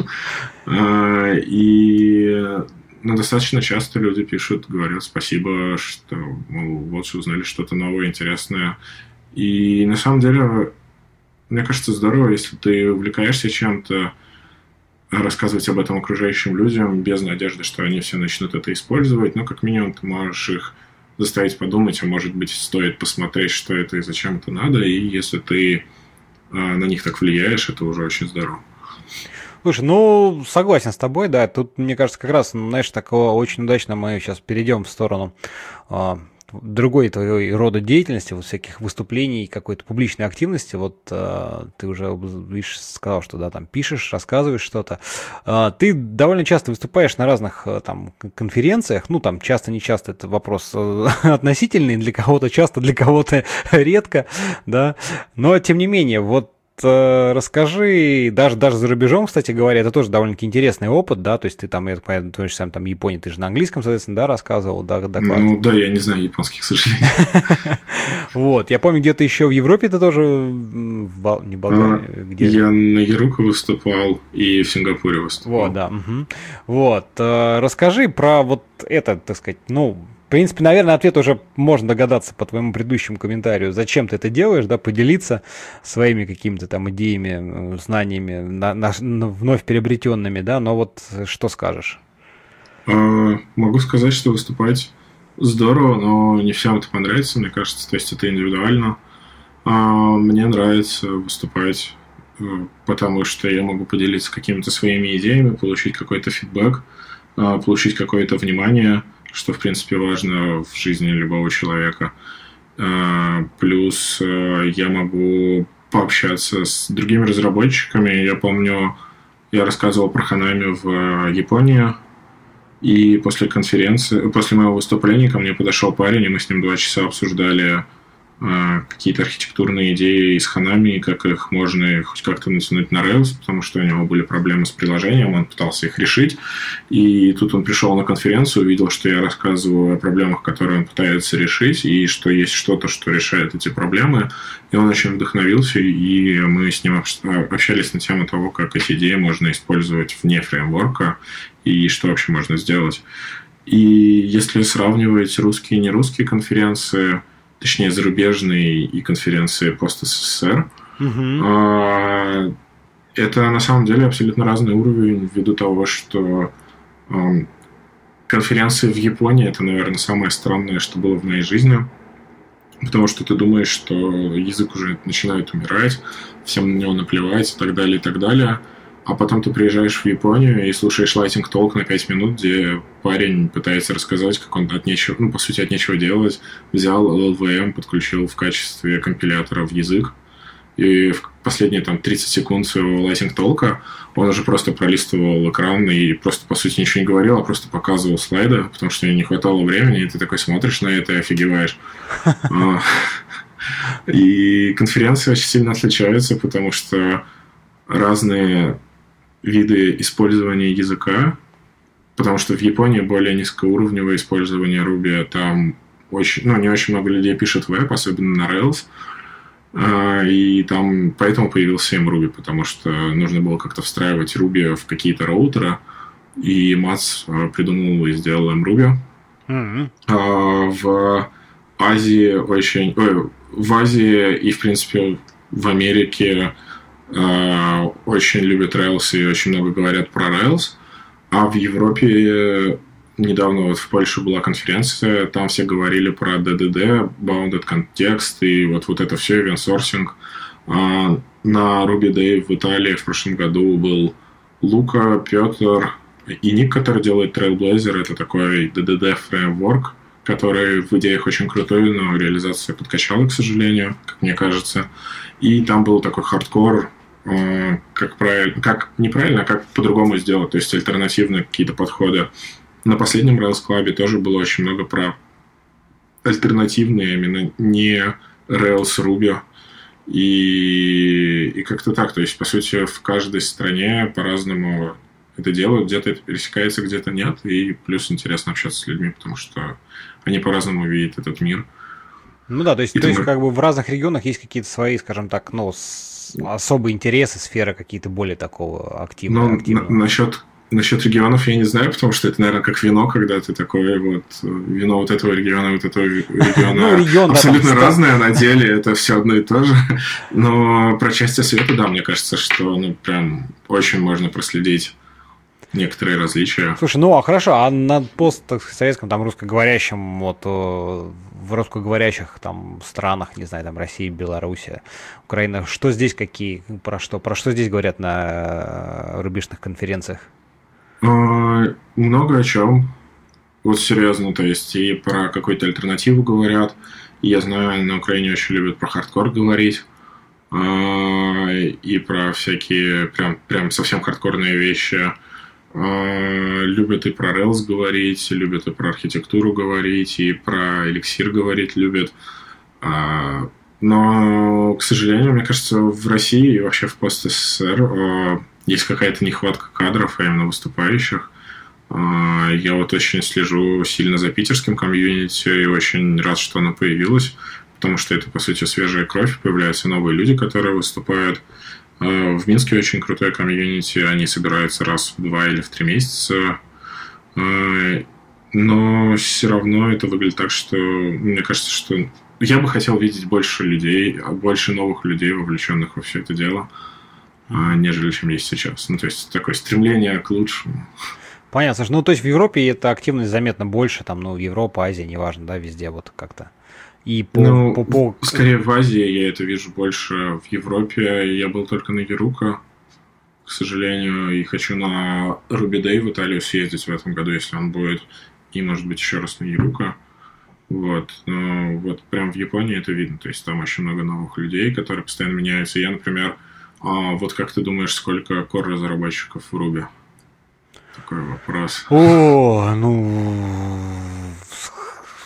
И ну, достаточно часто люди пишут, говорят спасибо, что мол, вот узнали что-то новое, интересное. И на самом деле, мне кажется, здорово, если ты увлекаешься чем-то, рассказывать об этом окружающим людям без надежды, что они все начнут это использовать. Но как минимум ты можешь их заставить подумать, а может быть стоит посмотреть, что это и зачем это надо. И если ты на них так влияешь, это уже очень здорово. Слушай, ну, согласен с тобой, да, тут, мне кажется, как раз, знаешь, такого очень удачно мы сейчас перейдем в сторону а, другой твоей рода деятельности, вот всяких выступлений, какой-то публичной активности, вот а, ты уже, видишь, сказал, что, да, там пишешь, рассказываешь что-то, а, ты довольно часто выступаешь на разных там конференциях, ну, там, часто-не часто, это вопрос относительный, для кого-то часто, для кого-то редко, да, но, тем не менее, вот расскажи, даже, даже за рубежом, кстати говоря, это тоже довольно-таки интересный опыт, да, то есть ты там, я понятно, ты сам там Япония, ты же на английском, соответственно, да, рассказывал, да, доклад. Ну, да, я не знаю японский, к сожалению. Вот, я помню, где-то еще в Европе ты тоже, не Болгария, где? Я на Яруку выступал и в Сингапуре выступал. Вот, да, вот, расскажи про вот это, так сказать, ну, в принципе, наверное, ответ уже можно догадаться по твоему предыдущему комментарию, зачем ты это делаешь, да, поделиться своими какими-то там идеями, знаниями, на, на, вновь приобретенными, да, но вот что скажешь? А, могу сказать, что выступать здорово, но не всем это понравится, мне кажется, то есть это индивидуально. А, мне нравится выступать, потому что я могу поделиться какими-то своими идеями, получить какой-то фидбэк, получить какое-то внимание, что, в принципе, важно в жизни любого человека. Плюс я могу пообщаться с другими разработчиками. Я помню, я рассказывал про Ханами в Японии, и после конференции, после моего выступления ко мне подошел парень, и мы с ним два часа обсуждали какие-то архитектурные идеи из Hanami, как их можно хоть как-то натянуть на Rails, потому что у него были проблемы с приложением, он пытался их решить. И тут он пришел на конференцию, увидел, что я рассказываю о проблемах, которые он пытается решить, и что есть что-то, что решает эти проблемы. И он очень вдохновился, и мы с ним общались на тему того, как эти идеи можно использовать вне фреймворка, и что вообще можно сделать. И если сравнивать русские и нерусские конференции, точнее, зарубежные и конференции пост-СССР. Uh-huh. Это на самом деле абсолютно разный уровень ввиду того, что конференции в Японии — это, наверное, самое странное, что было в моей жизни, потому что ты думаешь, что язык уже начинает умирать, всем на него наплевать и так далее, и так далее. А потом ты приезжаешь в Японию и слушаешь Lightning Talk на пять минут, где парень пытается рассказать, как он от нечего, ну, по сути, от нечего делать, взял эл эл ви эм, подключил в качестве компилятора в язык, и в последние там тридцать секунд своего Lightning Talk он уже просто пролистывал экран и просто, по сути, ничего не говорил, а просто показывал слайды, потому что не хватало времени, и ты такой смотришь на это и офигеваешь. И конференции очень сильно отличаются, потому что разные виды использования языка, потому что в Японии более низкоуровневое использование Ruby, там очень, ну, не очень много людей пишет веб, особенно на Rails, и там поэтому появился эм Ruby, потому что нужно было как-то встраивать Ruby в какие-то роутеры, и Мац придумал и сделал эм Ruby. Mm-hmm. В Азии очень... Ой, в Азии и, в принципе, в Америке Uh, очень любят Rails и очень много говорят про Rails. А в Европе недавно вот в Польше была конференция, там все говорили про ди ди ди, Bounded Context, и вот, вот это все, event sourcing. Uh, на Ruby Day в Италии в прошлом году был Лука, Петр и Ник, который делает Trailblazer. Это такой ди ди ди фреймворк, который в идеях очень крутой, но реализация подкачала, к сожалению, как мне кажется. И там был такой хардкор, как правильно, как неправильно, а как по-другому сделать, то есть альтернативные какие-то подходы. На последнем Rails Club тоже было очень много про альтернативные, именно не Rails Ruby. И, и как-то так, то есть, по сути, в каждой стране по-разному это делают, где-то это пересекается, где-то нет, и плюс интересно общаться с людьми, потому что они по-разному видят этот мир. Ну да, то есть, то есть как бы в разных регионах есть какие-то свои, скажем так, ну, особые интересы, сферы какие-то более такого активного. Ну, на- насчет, насчет регионов я не знаю, потому что это, наверное, как вино, когда ты такой вот, вино вот этого региона, вот этого региона абсолютно разное, на деле это все одно и то же. Но про части света, да, мне кажется, что ну прям очень можно проследить некоторые различия. Слушай, ну а хорошо, а на постсоветском, там, русскоговорящем, вот в русскоговорящих там странах, не знаю, там Россия, Белоруссия, Украина, что здесь какие, про что, про что здесь говорят на рубежных конференциях? Много о чем. Вот серьезно, то есть и про какую-то альтернативу говорят. И я знаю, на Украине очень любят про хардкор говорить. И про всякие прям, прям совсем хардкорные вещи. Любят и про Rails говорить, любят и про архитектуру говорить, и про эликсир говорить любят. Но, к сожалению, мне кажется, в России и вообще в пост-СССР есть какая-то нехватка кадров, а именно выступающих. Я вот очень слежу сильно за питерским комьюнити и очень рад, что оно появилось, потому что это, по сути, свежая кровь, появляются новые люди, которые выступают. В Минске очень крутой комьюнити, они собираются раз в два или в три месяца, но все равно это выглядит так, что мне кажется, что я бы хотел видеть больше людей, больше новых людей, вовлеченных во все это дело, нежели чем есть сейчас. Ну, то есть такое стремление к лучшему. Понятно. Ну, то есть в Европе эта активность заметно больше, там, ну, Европа, Азия, неважно, да, везде вот как-то. И по, ну, по, по... скорее в Азии я это вижу больше, в Европе я был только на Ерука, к сожалению, и хочу на Ruby Day в Италию съездить в этом году, если он будет, и, может быть, еще раз на Ерука. Вот, но вот прям в Японии это видно, то есть там очень много новых людей, которые постоянно меняются. Я, например, вот как ты думаешь, сколько core-разработчиков в Ruby? Такой вопрос. О, ну...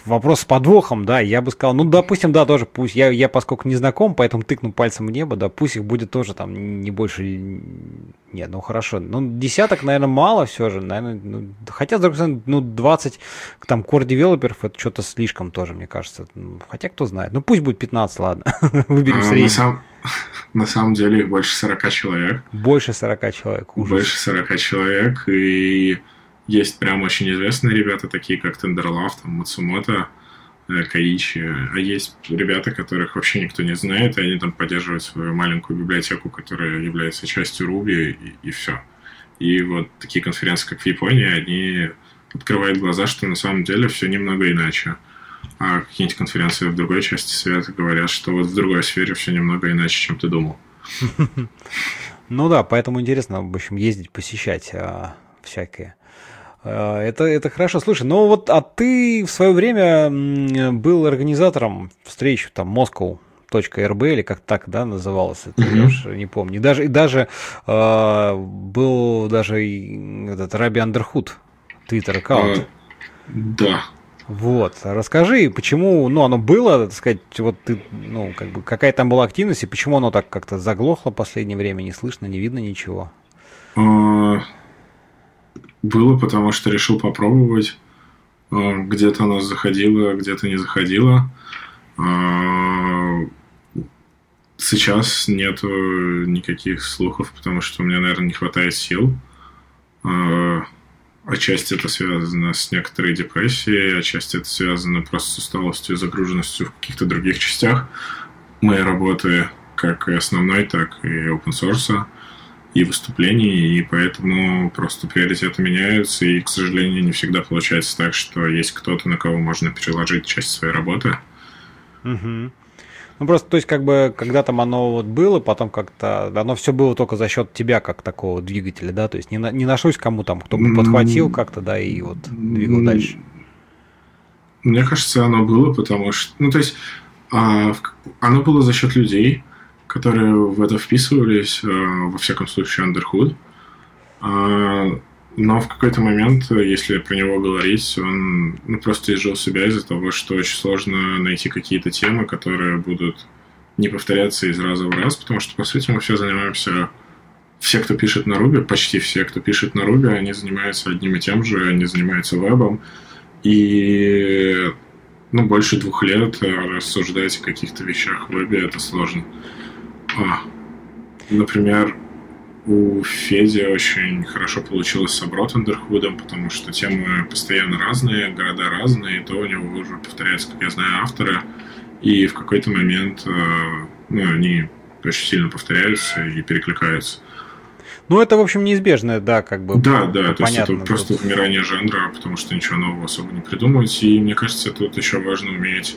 вопрос с подвохом, да, я бы сказал, ну, допустим, да, тоже пусть, я, я поскольку не знаком, поэтому тыкну пальцем в небо, да, пусть их будет тоже там не больше, нет, ну, хорошо, ну, десяток, наверное, мало все же, наверное, ну, хотя, с другой стороны, ну, двадцать там core-девелоперов, это что-то слишком тоже, мне кажется, хотя, кто знает, ну, пусть будет пятнадцать, ладно, выберем средний. На, сам, на самом деле, их больше сорока человек. Больше сорока человек, ужас. Больше сорока человек, и есть прям очень известные ребята, такие как Тендерлав, там, Мацумото, Каичи, а есть ребята, которых вообще никто не знает, и они там поддерживают свою маленькую библиотеку, которая является частью Ruby, и, и все. И вот такие конференции, как в Японии, они открывают глаза, что на самом деле все немного иначе. А какие-нибудь конференции в другой части света говорят, что вот в другой сфере все немного иначе, чем ты думал. Ну да, поэтому интересно, в общем, ездить, посещать всякие. Это, это хорошо. Слушай, ну вот, а ты в свое время был организатором встреч там Moscow.rb или как так, да, называлось это, mm-hmm. я уж не помню. И даже, и даже э, был даже и этот Раби Андерхуд, твиттер-аккаунт. Uh, да. Вот, расскажи, почему, ну, оно было, так сказать, вот ты, ну, как бы, какая там была активность, и почему оно так как-то заглохло в последнее время, не слышно, не видно ничего? Uh... Было, потому что решил попробовать. Где-то оно заходило, где-то не заходило. Сейчас нету никаких слухов, потому что у меня, наверное, не хватает сил. Отчасти это связано с некоторой депрессией, отчасти это связано просто с усталостью и загруженностью в каких-то других частях моей работы, как и основной, так и open source. И выступлений, и поэтому просто приоритеты меняются, и, к сожалению, не всегда получается так, что есть кто-то, на кого можно переложить часть своей работы. Угу. Ну, просто, то есть, как бы, когда там оно вот было, потом как-то, оно все было только за счет тебя, как такого двигателя, да, то есть не, на, не нашлось кому там, кто бы подхватил как-то, да, и вот двигал дальше. Мне кажется, оно было, потому что, ну, то есть, а, оно было за счет людей, которые в это вписывались, во всяком случае, Андерхуд. Но в какой-то момент, если про него говорить, он ну, просто изжил себя из-за того, что очень сложно найти какие-то темы, которые будут не повторяться из раза в раз, потому что, по сути, мы все занимаемся... Все, кто пишет на Ruby, почти все, кто пишет на Ruby, они занимаются одним и тем же, они занимаются вебом. И ну, больше двух лет рассуждать о каких-то вещах в вебе – это сложно. А, например, у Феди очень хорошо получилось с Аброт Андерхудом, потому что темы постоянно разные, города разные, и то у него уже повторяются, как я знаю, авторы, и в какой-то момент ну, они очень сильно повторяются и перекликаются. Ну, это, в общем, неизбежно, да, как бы. Да, да, то есть это тут. Просто вымирание жанра, потому что ничего нового особо не придумывать, и мне кажется, тут еще важно уметь...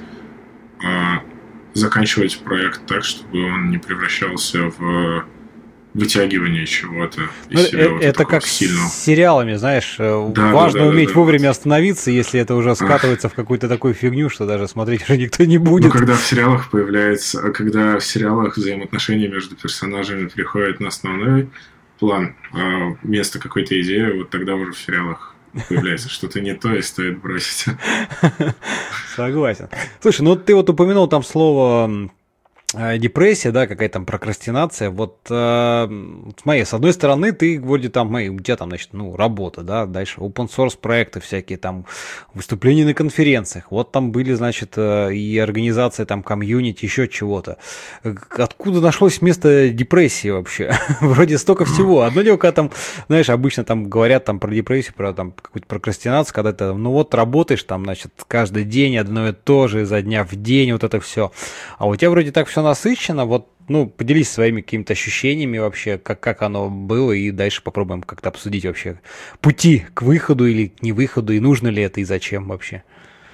заканчивать проект так, чтобы он не превращался в вытягивание чего-то из ну, себя. Вот это как сильного. С сериалами, знаешь, да, важно да, да, уметь да, вовремя да. остановиться, если это уже скатывается в какую-то такую фигню, что даже смотреть уже никто не будет. Ну, когда в сериалах появляется, когда в сериалах взаимоотношения между персонажами переходят на основной план, а вместо какой-то идеи, вот тогда уже в сериалах появляется что-то не то, и стоит бросить. Согласен. Слушай, ну ты вот упомянул там слово депрессия, да, какая-то там прокрастинация. Вот э, смотри, с одной стороны, ты вроде там, у тебя там, значит, ну, работа, да, дальше open source проекты всякие, там, выступления на конференциях. Вот там были, значит, и организация там комьюнити, еще чего-то. Откуда нашлось место депрессии вообще? Вроде столько всего. Одно дело, когда там, знаешь, обычно там говорят там про депрессию, про там какую-то прокрастинацию, когда ты, ну вот, работаешь там, значит, каждый день одно и то же, изо дня в день, вот это все. А у тебя вроде так все насыщенно, вот, ну, поделись своими какими-то ощущениями вообще, как, как оно было, и дальше попробуем как-то обсудить вообще пути к выходу или к невыходу, и нужно ли это, и зачем вообще.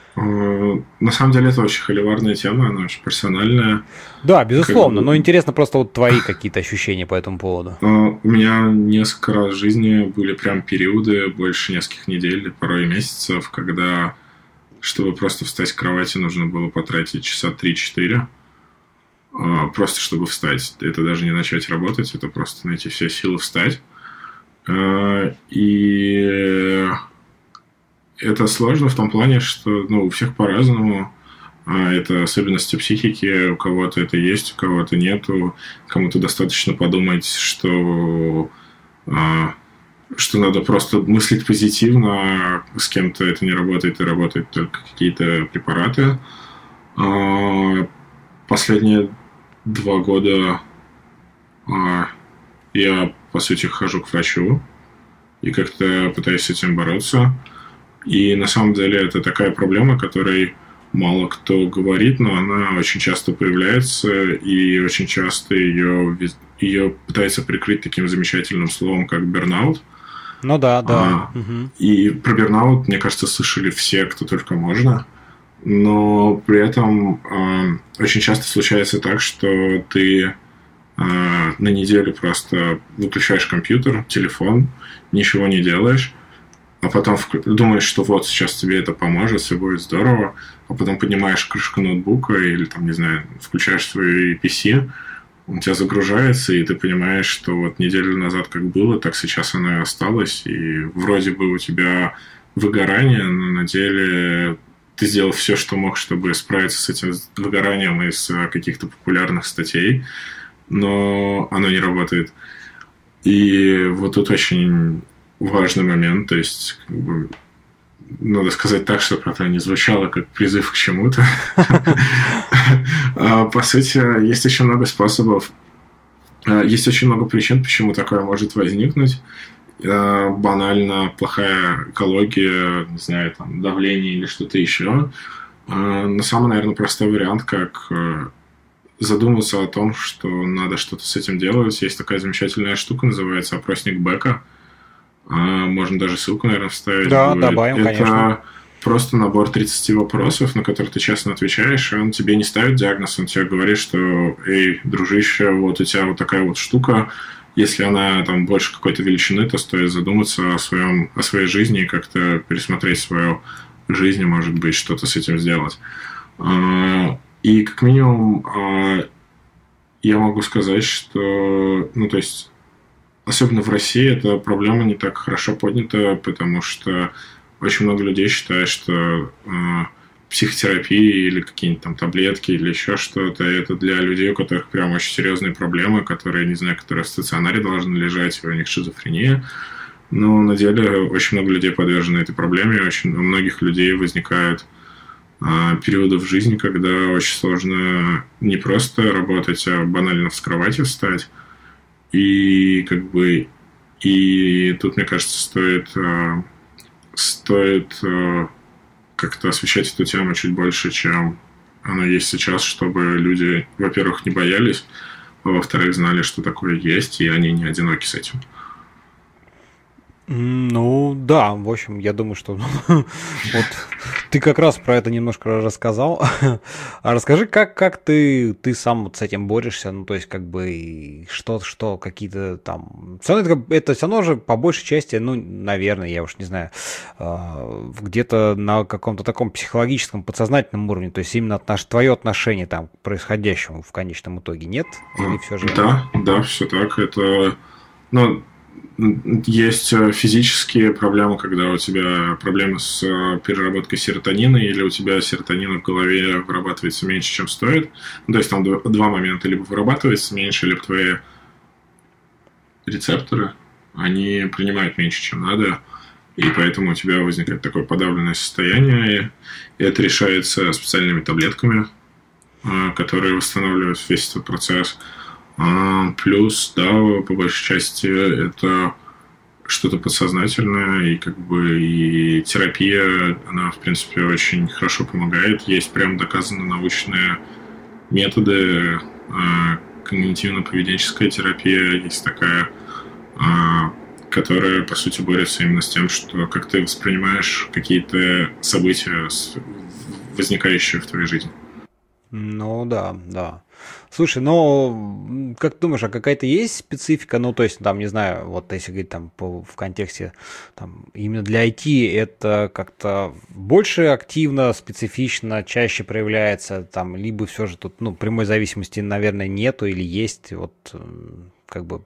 На самом деле это очень холиварная тема, она очень персональная. Да, безусловно, как... но интересно просто вот твои какие-то ощущения по этому поводу. У меня несколько раз в жизни были прям периоды, больше нескольких недель, порой месяцев, когда, чтобы просто встать с кровати, нужно было потратить часа три-четыре. Просто чтобы встать. Это даже не начать работать, это просто найти все силы встать. И это сложно в том плане, что ну, у всех по-разному. Это особенности психики. У кого-то это есть, у кого-то нету. Кому-то достаточно подумать, что, что надо просто мыслить позитивно, а с кем-то это не работает, и работают только какие-то препараты. Последние два года я, по сути, хожу к врачу и как-то пытаюсь с этим бороться. И на самом деле это такая проблема, которой мало кто говорит, но она очень часто появляется, и очень часто ее, ее пытаются прикрыть таким замечательным словом, как бернаут. Ну да, да. А, угу. И про бернаут, мне кажется, слышали все, кто только можно. Но при этом э, очень часто случается так, что ты э, на неделю просто выключаешь компьютер, телефон, ничего не делаешь, а потом думаешь, что вот сейчас тебе это поможет, все будет здорово, а потом поднимаешь крышку ноутбука или, там, не знаю, включаешь свой пи си, он у тебя загружается, и ты понимаешь, что вот неделю назад как было, так сейчас оно и осталось, и вроде бы у тебя выгорание, но на деле ты сделал все, что мог, чтобы справиться с этим выгоранием из каких-то популярных статей, но оно не работает. И вот тут очень важный момент, то есть как бы, надо сказать так, чтобы это не звучало как призыв к чему-то. По сути, есть очень много способов, есть очень много причин, почему такое может возникнуть. Банально плохая экология, не знаю, там, давление или что-то еще. Но самый, наверное, простой вариант, как задуматься о том, что надо что-то с этим делать. Есть такая замечательная штука, называется опросник Бека. Можно даже ссылку, наверное, вставить. Да, будет. добавим, Это конечно. просто набор тридцати вопросов, на которые ты честно отвечаешь, и он тебе не ставит диагноз, он тебе говорит, что «Эй, дружище, вот у тебя вот такая вот штука, если она там больше какой-то величины, то стоит задуматься о, своем, о своей жизни и как-то пересмотреть свою жизнь, может быть, что-то с этим сделать». И как минимум я могу сказать, что, ну, то есть, особенно в России эта проблема не так хорошо поднята, потому что очень много людей считают, что э, психотерапия или какие-нибудь там таблетки или еще что-то, это для людей, у которых прям очень серьезные проблемы, которые, не знаю, которые в стационаре должны лежать, у них шизофрения. Но на деле очень много людей подвержены этой проблеме, очень у многих людей возникают э, периоды в жизни, когда очень сложно не просто работать, а банально с кровати встать. И как бы и тут, мне кажется, стоит стоит как-то освещать эту тему чуть больше, чем оно есть сейчас, чтобы люди, во-первых, не боялись, а во-вторых, знали, что такое есть, и они не одиноки с этим. Ну, да, в общем, я думаю, что вот ты как раз про это немножко рассказал. А расскажи, как, как ты, ты сам вот с этим борешься, ну, то есть, как бы, что, что какие-то там... Все равно это, это все равно же, по большей части, ну, наверное, я уж не знаю, где-то на каком-то таком психологическом, подсознательном уровне, то есть, именно отнош... твое отношение там к происходящему в конечном итоге, нет? Или все же... Да, да, все так, это... Ну, есть физические проблемы, когда у тебя проблемы с переработкой серотонина, или у тебя серотонин в голове вырабатывается меньше, чем стоит. Ну, то есть там два момента. Либо вырабатывается меньше, либо твои рецепторы, они принимают меньше, чем надо. И поэтому у тебя возникает такое подавленное состояние. И это решается специальными таблетками, которые восстанавливают весь этот процесс. Плюс, да, по большей части это что-то подсознательное, и как бы и терапия, она, в принципе, очень хорошо помогает. Есть прям доказанно научные методы, когнитивно-поведенческая терапия есть такая, которая, по сути, борется именно с тем, что как ты воспринимаешь какие-то события, возникающие в твоей жизни. Ну да, да. Слушай, ну, как ты думаешь, а какая-то есть специфика? Ну, то есть, там, не знаю, вот если говорить там по, в контексте там, именно для ай ти, это как-то больше активно, специфично, чаще проявляется, там, либо все же тут, ну, прямой зависимости, наверное, нету или есть, вот, как бы,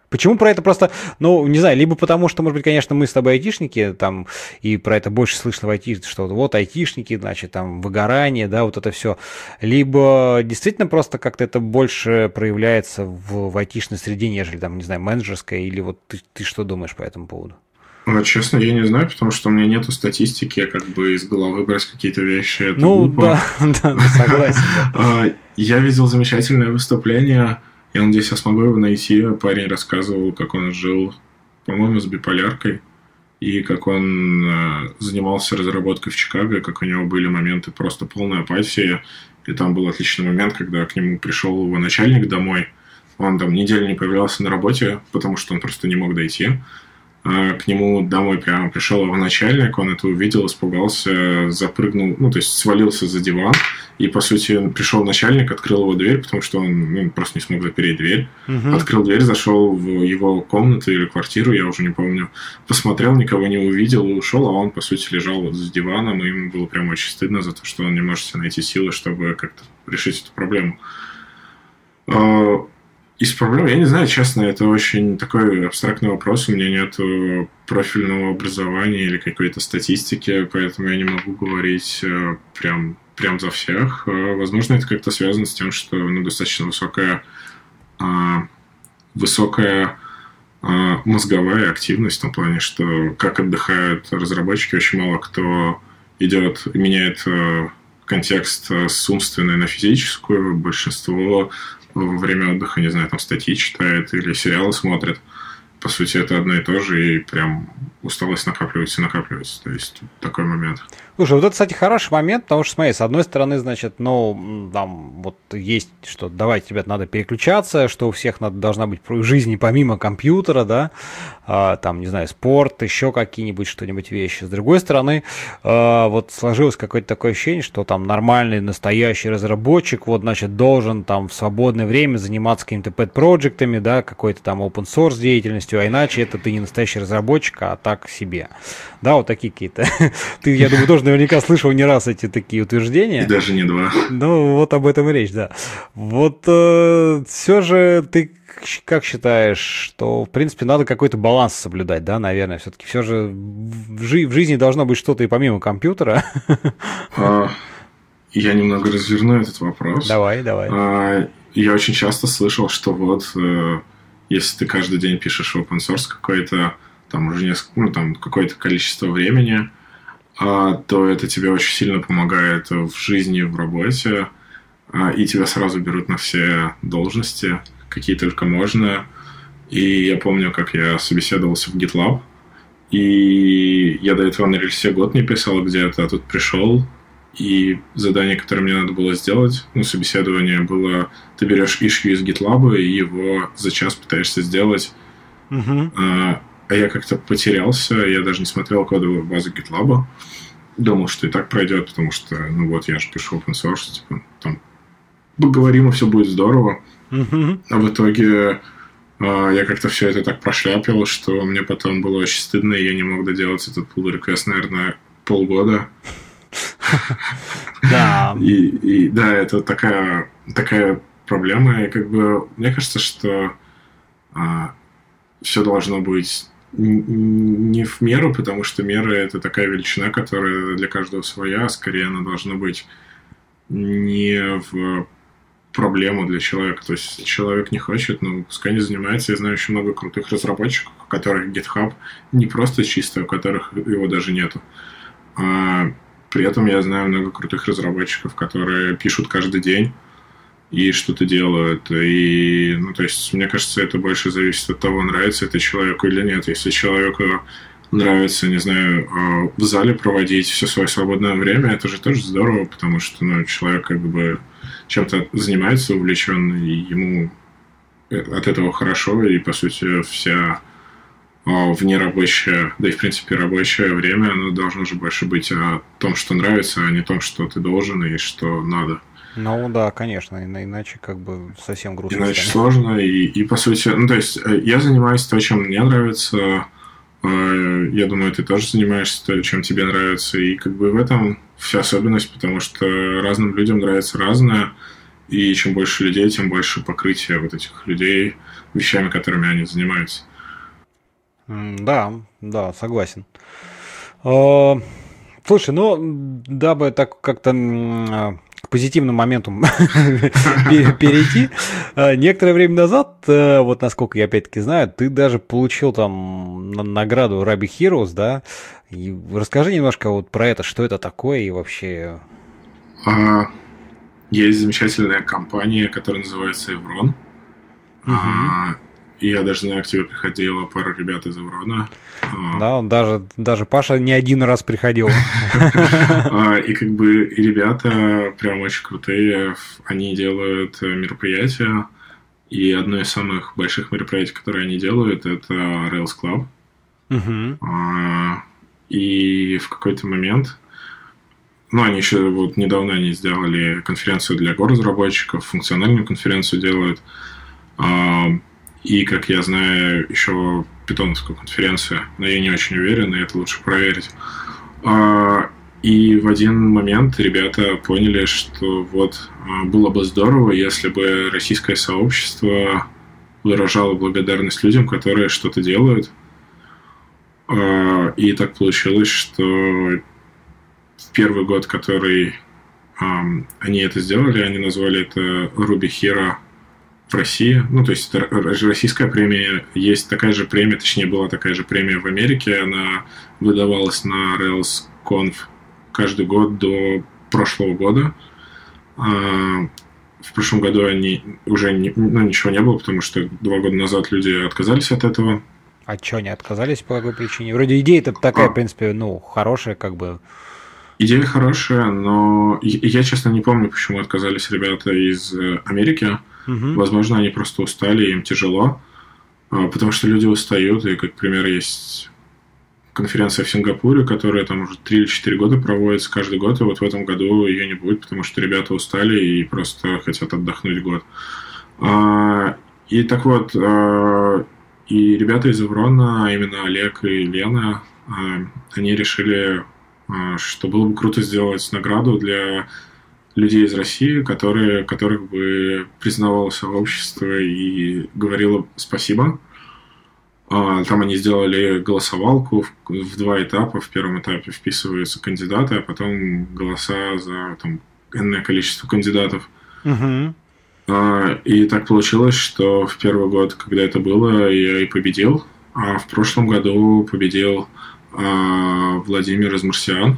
Почему про это просто, ну, не знаю, либо потому, что, может быть, конечно, мы с тобой айтишники, там, и про это больше слышно в ай ти, что вот айтишники, значит, там, выгорание, да, вот это все, либо действительно просто как-то это больше проявляется в, в айтишной среде, нежели, там, не знаю, менеджерской, или вот ты, ты что думаешь по этому поводу? Ну, честно, я не знаю, потому что у меня нету статистики, как бы из головы брать какие-то вещи. Это ну, глупо. да, да, согласен. Я видел замечательное выступление. Я надеюсь, я смогу его найти. Парень рассказывал, как он жил, по-моему, с биполяркой, и как он э, занимался разработкой в Чикаго, и как у него были моменты просто полной апатии. И там был отличный момент, когда к нему пришел его начальник домой. Он там неделю не появлялся на работе, потому что он просто не мог дойти. А к нему домой прямо пришел его начальник, он это увидел, испугался, запрыгнул, ну, то есть свалился за диван. И, по сути, пришел начальник, открыл его дверь, потому что он ну, просто не смог запереть дверь. Uh-huh. Открыл дверь, зашел в его комнату или квартиру, я уже не помню. Посмотрел, никого не увидел и ушел, а он, по сути, лежал вот за диваном, и ему было прям очень стыдно за то, что он не может себе найти силы, чтобы как-то решить эту проблему. Из проблем, я не знаю, честно, это очень такой абстрактный вопрос. У меня нет профильного образования или какой-то статистики, поэтому я не могу говорить прям, прям за всех. Возможно, это как-то связано с тем, что ну, достаточно высокая, высокая мозговая активность в том плане, что как отдыхают разработчики, очень мало кто идет, меняет контекст с умственной на физическую. Большинство во время отдыха, не знаю, там статьи читает или сериалы смотрит. По сути, это одно и то же, и прям усталость накапливается и накапливается. То есть, такой момент. Слушай, вот это, кстати, хороший момент, потому что, смотри, с одной стороны, значит, ну, там вот есть, что давайте, тебе надо переключаться, что у всех надо, должна быть в жизни помимо компьютера, да, а, там, не знаю, спорт, еще какие-нибудь что-нибудь вещи. С другой стороны, а, вот сложилось какое-то такое ощущение, что там нормальный, настоящий разработчик, вот, значит, должен там в свободное время заниматься какими-то pet-проектами, да, какой-то там open-source деятельностью, а иначе это ты не настоящий разработчик, а так себе. Да, вот такие какие-то. Ты, я думаю, тоже наверняка слышал не раз эти такие утверждения. И даже не два. Ну, вот об этом и речь, да. Вот э, все же ты как считаешь, что, в принципе, надо какой-то баланс соблюдать, да, наверное, все-таки все же в, жи- в жизни должно быть что-то и помимо компьютера. А, я немного разверну этот вопрос. Давай, давай. А, я очень часто слышал, что вот э, если ты каждый день пишешь open source какой-то, там уже несколько, ну, там какое-то количество времени, а, то это тебе очень сильно помогает в жизни, в работе, а, и тебя сразу берут на все должности, какие только можно. И я помню, как я собеседовался в GitLab, и я до этого на рельсе год не писал где-то, а тут пришел, и задание, которое мне надо было сделать, ну, собеседование было, ты берешь issue из GitLab и его за час пытаешься сделать. Uh-huh. А, а я как-то потерялся, я даже не смотрел кодовую базу GitLab. Думал, что и так пройдет, потому что, ну вот, я же пишу open source, типа, там, поговорим, и все будет здорово. Uh-huh. А в итоге а, я как-то все это так прошляпил, что мне потом было очень стыдно, и я не мог доделать этот pull request, наверное, полгода. Да. И, и да, это такая, такая проблема. И как бы мне кажется, что а, все должно быть не в меру, потому что мера — это такая величина, которая для каждого своя, а скорее она должна быть не в проблему для человека. То есть, если человек не хочет, ну, пускай не занимается. Я знаю очень много крутых разработчиков, у которых GitHub не просто чистый, у которых его даже нету. А при этом я знаю много крутых разработчиков, которые пишут каждый день и что-то делают. И, ну, то есть, мне кажется, это больше зависит от того, нравится это человеку или нет. Если человеку нравится, не знаю, в зале проводить все свое свободное время, это же тоже здорово, потому что, ну, человек как бы чем-то занимается увлеченно, и ему от этого хорошо, и, по сути, вся внерабочее, да и, в принципе, рабочее время, оно должно же больше быть о том, что нравится, а не о том, что ты должен и что надо. Ну да, конечно, иначе как бы совсем грустно. Иначе станет. Сложно, и, и по сути, ну то есть я занимаюсь то, чем мне нравится, я думаю, ты тоже занимаешься то, чем тебе нравится, и как бы в этом вся особенность, потому что разным людям нравится разное, И чем больше людей, тем больше покрытия вот этих людей вещами, которыми они занимаются. Да, да, согласен. Слушай, ну, дабы так как-то к позитивным моментам перейти, некоторое время назад, вот насколько я опять-таки знаю, ты даже получил там награду Ruby Heroes, да? И расскажи немножко вот про это, что это такое и вообще... Есть замечательная компания, которая называется Evron. Uh-huh. И я даже знаю, к тебе приходила пара ребят из Еврона. Да, даже, даже Паша не один раз приходил. И как бы ребята прям очень крутые. Они делают мероприятия. И одно из самых больших мероприятий, которые они делают, это Rails Club. И в какой-то момент... Ну, они еще вот недавно они сделали конференцию для Go-разработчиков, функциональную конференцию делают. И, как я знаю, еще питоновскую конференцию. Но я не очень уверен, и это лучше проверить. И в один момент ребята поняли, что вот было бы здорово, если бы российское сообщество выражало благодарность людям, которые что-то делают. И так получилось, что первый год, который um, они это сделали, они назвали это Ruby Hero в России. Ну, то есть это российская премия. Есть такая же премия, точнее, была такая же премия в Америке. Она выдавалась на RailsConf каждый год до прошлого года. Uh, в прошлом году они уже не, ну, ничего не было, потому что два года назад люди отказались от этого. А что, они отказались по какой причине? Вроде идея-то такая, а. в принципе, ну, хорошая, как бы... Идея хорошая, но я, честно, не помню, почему отказались ребята из Америки. Угу. Возможно, они просто устали, им тяжело. Потому что люди устают, и, как пример, есть конференция в Сингапуре, которая там уже три или четыре года проводится каждый год, и вот в этом году ее не будет, потому что ребята устали и просто хотят отдохнуть год. И так вот, и ребята из Еврона, а именно Олег и Лена, они решили... что было бы круто сделать награду для людей из России, которые, которых бы признавало сообщество и говорило спасибо. Там они сделали голосовалку в два этапа. В первом этапе вписываются кандидаты, а потом голоса за там, энное количество кандидатов. Uh-huh. И так получилось, что в первый год, когда это было, я и победил. А в прошлом году победил Владимир из Марсиан.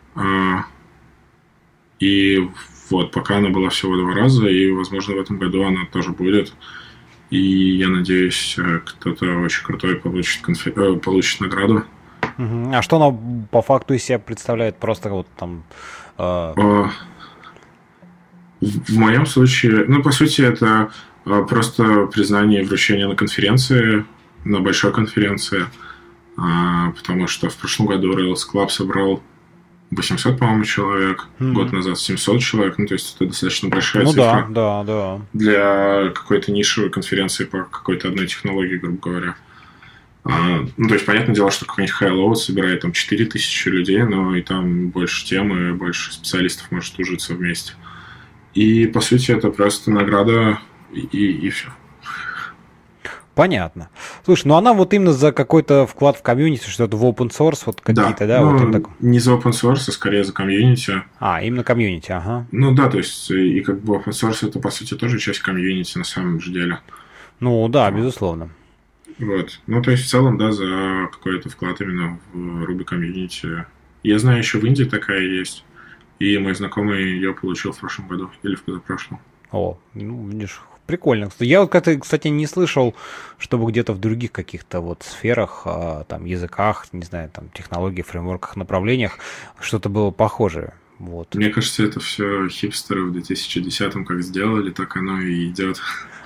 И вот, пока она была всего два раза, и, возможно, в этом году она тоже будет. И я надеюсь, кто-то очень крутой получит, конфи... э, получит награду. А что она по факту из себя представляет? Просто вот там... Э... В, в моем случае, ну, по сути, это просто признание и вручение на конференции, на большой конференции. Потому что в прошлом году Rails Club собрал восемьсот, по-моему, человек, mm-hmm. год назад семьсот человек, ну, то есть это достаточно большая ну, цифра. Да, да, да. Для какой-то нишевой конференции по какой-то одной технологии, грубо говоря. А, ну, то есть, понятное дело, что какой-нибудь Highload собирает там четыре тысячи людей, но и там больше тем, и больше специалистов может ужиться вместе. И, по сути, это просто награда, и, и, и все. Понятно. Слушай, ну она вот именно за какой-то вклад в комьюнити, что-то в open source, вот какие-то, да? да вот ну, так... Не за open source, а скорее за комьюнити. А, именно комьюнити, ага. Ну да, то есть, и как бы open source это, по сути, тоже часть комьюнити на самом же деле. Ну да, безусловно. Вот. Ну, то есть, в целом, да, за какой-то вклад именно в Ruby комьюнити. Я знаю, еще в Индии такая есть. И мой знакомый ее получил в прошлом году или в позапрошлом. О, ну, видишь, прикольно. Я вот, кстати, не слышал, чтобы где-то в других каких-то вот сферах, там, языках, не знаю, там, технологиях, фреймворках, направлениях что-то было похожее. Вот. Мне кажется, это все хипстеры в две тысячи десятом как сделали, так оно и идет.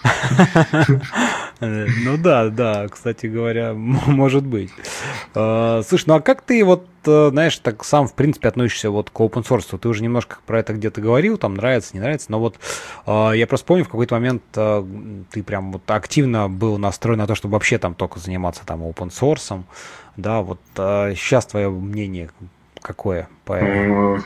Ну да, да, кстати говоря, может быть. Слушай, ну а как ты вот, знаешь, так сам в принципе относишься вот к open source? Ты уже немножко про это где-то говорил, там нравится, не нравится, но вот я просто помню, в какой-то момент ты прям вот активно был настроен на то, чтобы вообще там только заниматься там open source, да, вот сейчас твое мнение какое по этому?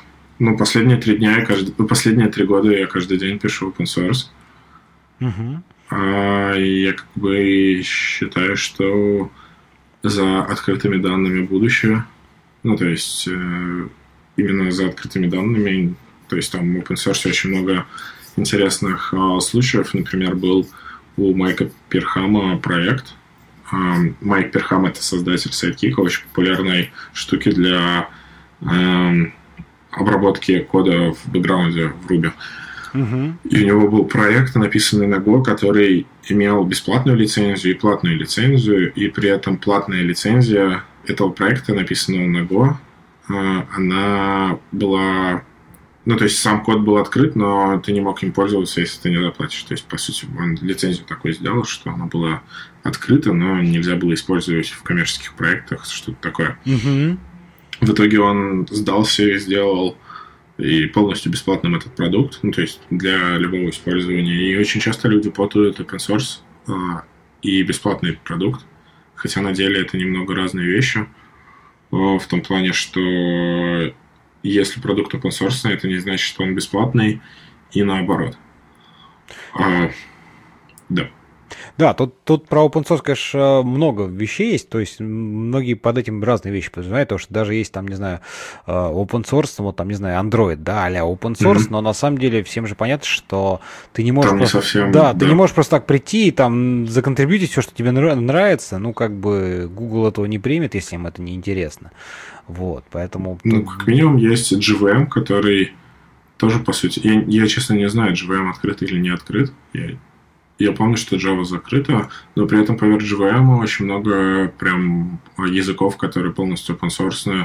Ну, последние три дня, я каждый, ну, последние три года я каждый день пишу open source. Uh-huh. А, и я как бы считаю, что за открытыми данными будущее. Ну, то есть, э, именно за открытыми данными. То есть, там в open source очень много интересных э, случаев. Например, был у Майка Пирхама проект. Э, Майк Пирхам – это создатель Sidekick, очень популярной штуки для э, обработки кода в бэкграунде в Ruby. Uh-huh. И у него был проект, написанный на Go, который имел бесплатную лицензию и платную лицензию, и при этом платная лицензия этого проекта, написанного на Go, она была... Ну, то есть сам код был открыт, но ты не мог им пользоваться, если ты не заплатишь. То есть, по сути, он лицензию такой сделал, что она была открыта, но нельзя было использовать в коммерческих проектах, что-то такое. Uh-huh. В итоге он сдался и сделал и полностью бесплатным этот продукт, ну, то есть для любого использования. И очень часто люди путают open source а, и бесплатный продукт, хотя на деле это немного разные вещи, а, в том плане, что если продукт open source, это не значит, что он бесплатный, и наоборот. А, да. Да, тут, тут про open source, конечно, много вещей есть, то есть многие под этим разные вещи подразумевают, потому что даже есть там, не знаю, open source, вот там, не знаю, Android, да, а-ля open source, mm-hmm. но на самом деле всем же понятно, что ты не можешь там просто... Не совсем, да, да, ты не можешь просто так прийти и там законтрибьютить все, что тебе нравится, ну, как бы Google этого не примет, если им это не интересно, вот, поэтому... Ну, как минимум есть джи ви эм, который тоже, по сути, я, я честно не знаю, джи ви эм открыт или не открыт, я... Я помню, что Java закрыта, но при этом поверх джи ви эм очень много прям языков, которые полностью open source.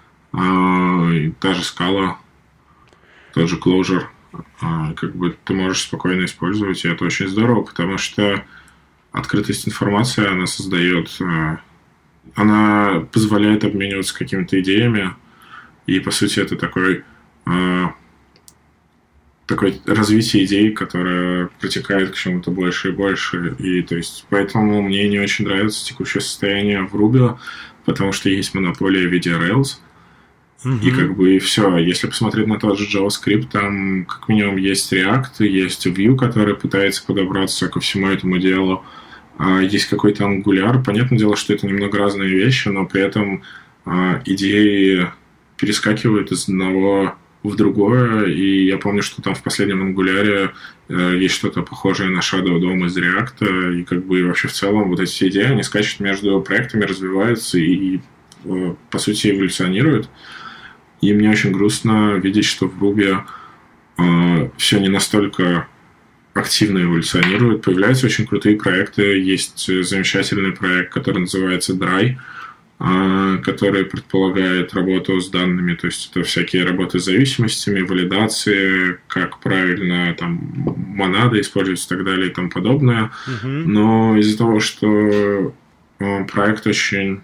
Та же Scala, тот же Clojure. Как бы ты можешь спокойно использовать, и это очень здорово, потому что открытость информации, она создает... Она позволяет обмениваться какими-то идеями, и, по сути, это такой... такое развитие идей, которое протекает к чему-то больше и больше. И то есть поэтому мне не очень нравится текущее состояние в Ruby, потому что есть монополия в виде Rails. Mm-hmm. И как бы и все. Если посмотреть на тот же JavaScript, там как минимум есть React, есть Vue, который пытается подобраться ко всему этому делу. Есть какой-то Angular. Понятное дело, что это немного разные вещи, но при этом идеи перескакивают из одного в другое, и я помню, что там в последнем ангуляре э, есть что-то похожее на Shadow дом из React, и как бы вообще в целом вот эти все идеи, они скачут между проектами, развиваются и, э, по сути, эволюционируют. И мне очень грустно видеть, что в Ruby э, все не настолько активно эволюционирует. Появляются очень крутые проекты. Есть замечательный проект, который называется Dry, который предполагает работу с данными, то есть это всякие работы с зависимостями, валидации, как правильно там монады использовать и так далее и тому подобное. Uh-huh. Но из-за того, что проект очень...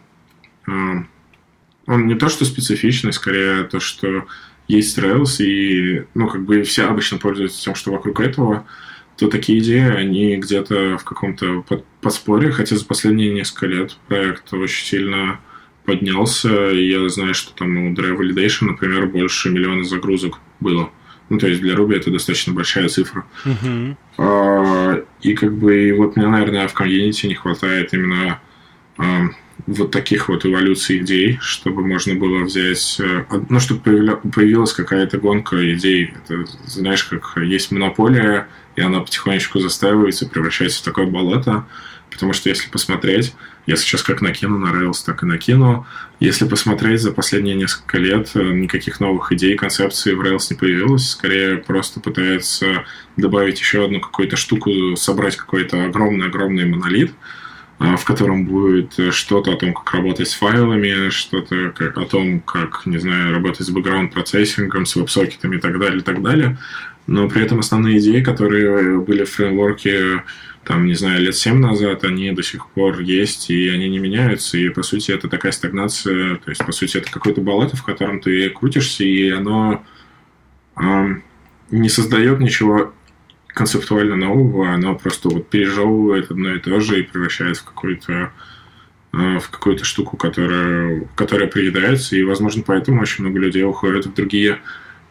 Он не то, что специфичный, скорее то, что есть Rails, и ну, как бы все обычно пользуются тем, что вокруг этого, то такие идеи, они где-то в каком-то подспорье, хотя за последние несколько лет проект очень сильно поднялся, и я знаю, что там у Drive Validation, например, больше миллиона загрузок было. Ну, то есть для Ruby это достаточно большая цифра. Uh-huh. А, и как бы и вот мне, наверное, в комьюнити не хватает именно а, вот таких вот эволюций идей, чтобы можно было взять... Ну, чтобы появилась какая-то гонка идей. Это, знаешь, как есть монополия, и она потихонечку застаивается, превращается в такое болото. Потому что если посмотреть, я сейчас как накину на Rails, так и накину. Если посмотреть за последние несколько лет, никаких новых идей, концепций в Rails не появилось. Скорее просто пытается добавить еще одну какую-то штуку, собрать какой-то огромный-огромный монолит, в котором будет что-то о том, как работать с файлами, что-то о том, как, не знаю, работать с бэкграунд-процессингом, с веб-сокетами и так далее, и так далее. Но при этом основные идеи, которые были в фреймворке, там, не знаю, лет семь назад, они до сих пор есть, и они не меняются, и, по сути, это такая стагнация, то есть, по сути, это какое-то болото, в котором ты крутишься, и оно э, не создает ничего концептуально нового, оно просто вот пережевывает одно и то же и превращает в какую-то э, в какую-то штуку, которая, которая приедается, и, возможно, поэтому очень много людей уходят в другие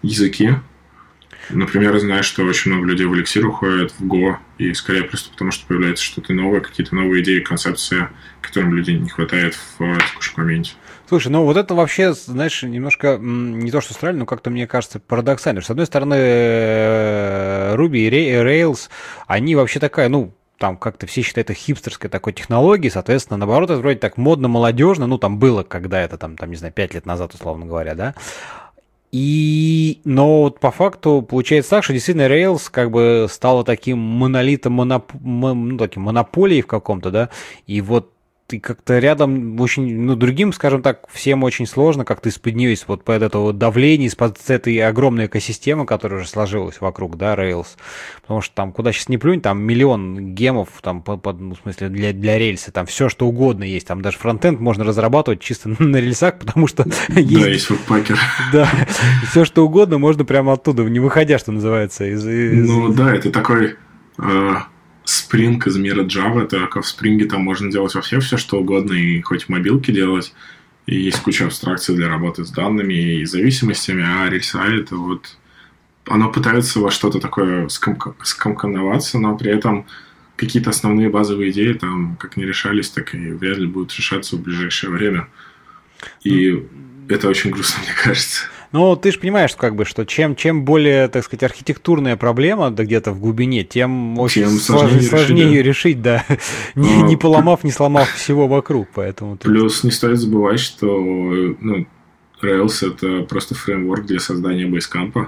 языки. Например, знаешь, что очень много людей в эликсир уходят в Go, и скорее просто потому, что появляется что-то новое, какие-то новые идеи, концепции, которым людей не хватает в текущем моменте. Слушай, ну вот это вообще, знаешь, немножко не то что странно, но как-то, мне кажется, парадоксально. С одной стороны, Ruby и Rails, они вообще такая, ну, там как-то все считают это хипстерской такой технологией, соответственно, наоборот, это вроде так модно-молодежно, ну, там было, когда это, там, там, не знаю, пять лет назад, условно говоря, да. И, но вот по факту получается так, что действительно Rails как бы стала таким монолитом, моноп... ну, таким монополией в каком-то, да, и вот и как-то рядом очень, ну, другим, скажем так, всем очень сложно как-то из-под нее, из-под под этого давления, из-под этой огромной экосистемы, которая уже сложилась вокруг, да, Rails. Потому что там, куда сейчас не плюнь, там миллион гемов, там, под, под, ну, в смысле, для, для рельса, там все, что угодно есть. Там даже фронтенд можно разрабатывать чисто на рельсах, потому что есть... Да, есть веб-пакер. Да, все, что угодно можно прямо оттуда, не выходя, что называется. Из, из... Ну, да, это такой... Spring из мира Java, только в Spring там можно делать вообще все, что угодно, и хоть в мобилке делать, и есть куча абстракций для работы с данными и зависимостями, а Rails это вот... Оно пытается во что-то такое скомк... скомконоваться, но при этом какие-то основные базовые идеи там как не решались, так и вряд ли будут решаться в ближайшее время. И mm. это очень грустно, мне кажется. Ну, ты же понимаешь, как бы, что чем, чем более, так сказать, архитектурная проблема, да, где-то в глубине, тем очень тем сложнее, сложнее ее решить, да, не, не поломав, не сломав всего вокруг, поэтому... Плюс не стоит забывать, что, ну, Rails — это просто фреймворк для создания бейскампа,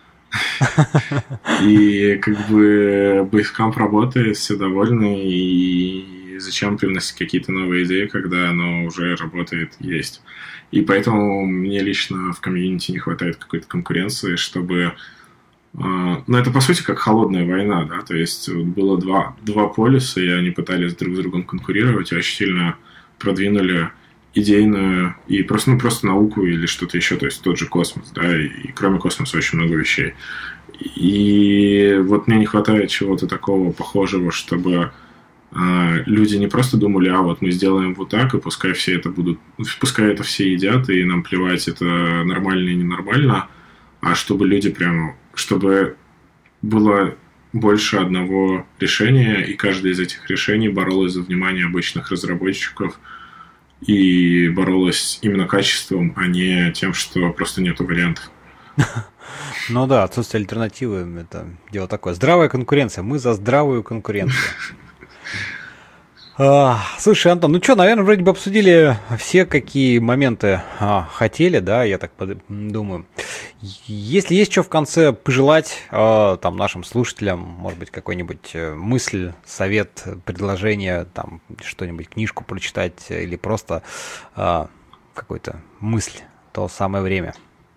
и как бы бейскамп работает, все довольны, и зачем привносить какие-то новые идеи, когда оно уже работает, есть. И поэтому мне лично в комьюнити не хватает какой-то конкуренции, чтобы... Ну, это, по сути, как холодная война, да, то есть было два, два полюса, и они пытались друг с другом конкурировать, и очень сильно продвинули идейную и просто, ну, просто науку или что-то еще, то есть тот же космос, да, и, и кроме космоса очень много вещей. И вот мне не хватает чего-то такого похожего, чтобы... люди не просто думали, а вот мы сделаем вот так, и пускай все это будут, пускай это все едят, и нам плевать, это нормально и ненормально, а чтобы люди прямо, чтобы было больше одного решения, и каждое из этих решений боролось за внимание обычных разработчиков и боролось именно качеством, а не тем, что просто нету вариантов. Ну да, отсутствие альтернативы – это дело такое. Здравая конкуренция. Мы за здравую конкуренцию. А, слушай, Антон, ну что, наверное, вроде бы обсудили все, какие моменты а, хотели, да, я так под, думаю. Если есть что в конце пожелать а, там нашим слушателям, может быть, какой-нибудь мысль, совет, предложение, там что-нибудь, книжку прочитать или просто а, какую-то мысль, то самое время.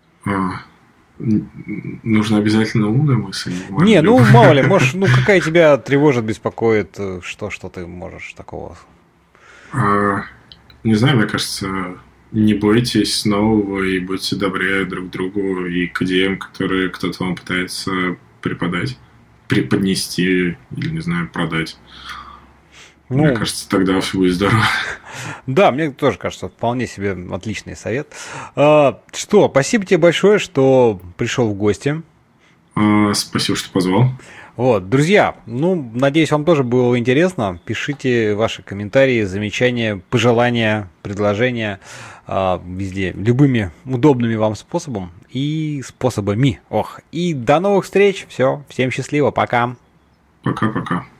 Нужно обязательно умная мысль. Не, ну мало ли, можешь, ну какая тебя тревожит, беспокоит, что, что ты можешь такого? А, не знаю, мне кажется, не бойтесь нового и будьте добрее друг другу и к идеям, которые кто-то вам пытается преподать, преподнести или, не знаю, продать. Ну, мне кажется, тогда все будет здорово. Да, мне тоже кажется, вполне себе отличный совет. А, что, спасибо тебе большое, что пришел в гости. А, спасибо, что позвал. Вот, друзья, ну, надеюсь, вам тоже было интересно. Пишите ваши комментарии, замечания, пожелания, предложения а, везде, любыми удобными вам способом и способами. Ох, и до новых встреч. Все, всем счастливо, пока. Пока-пока.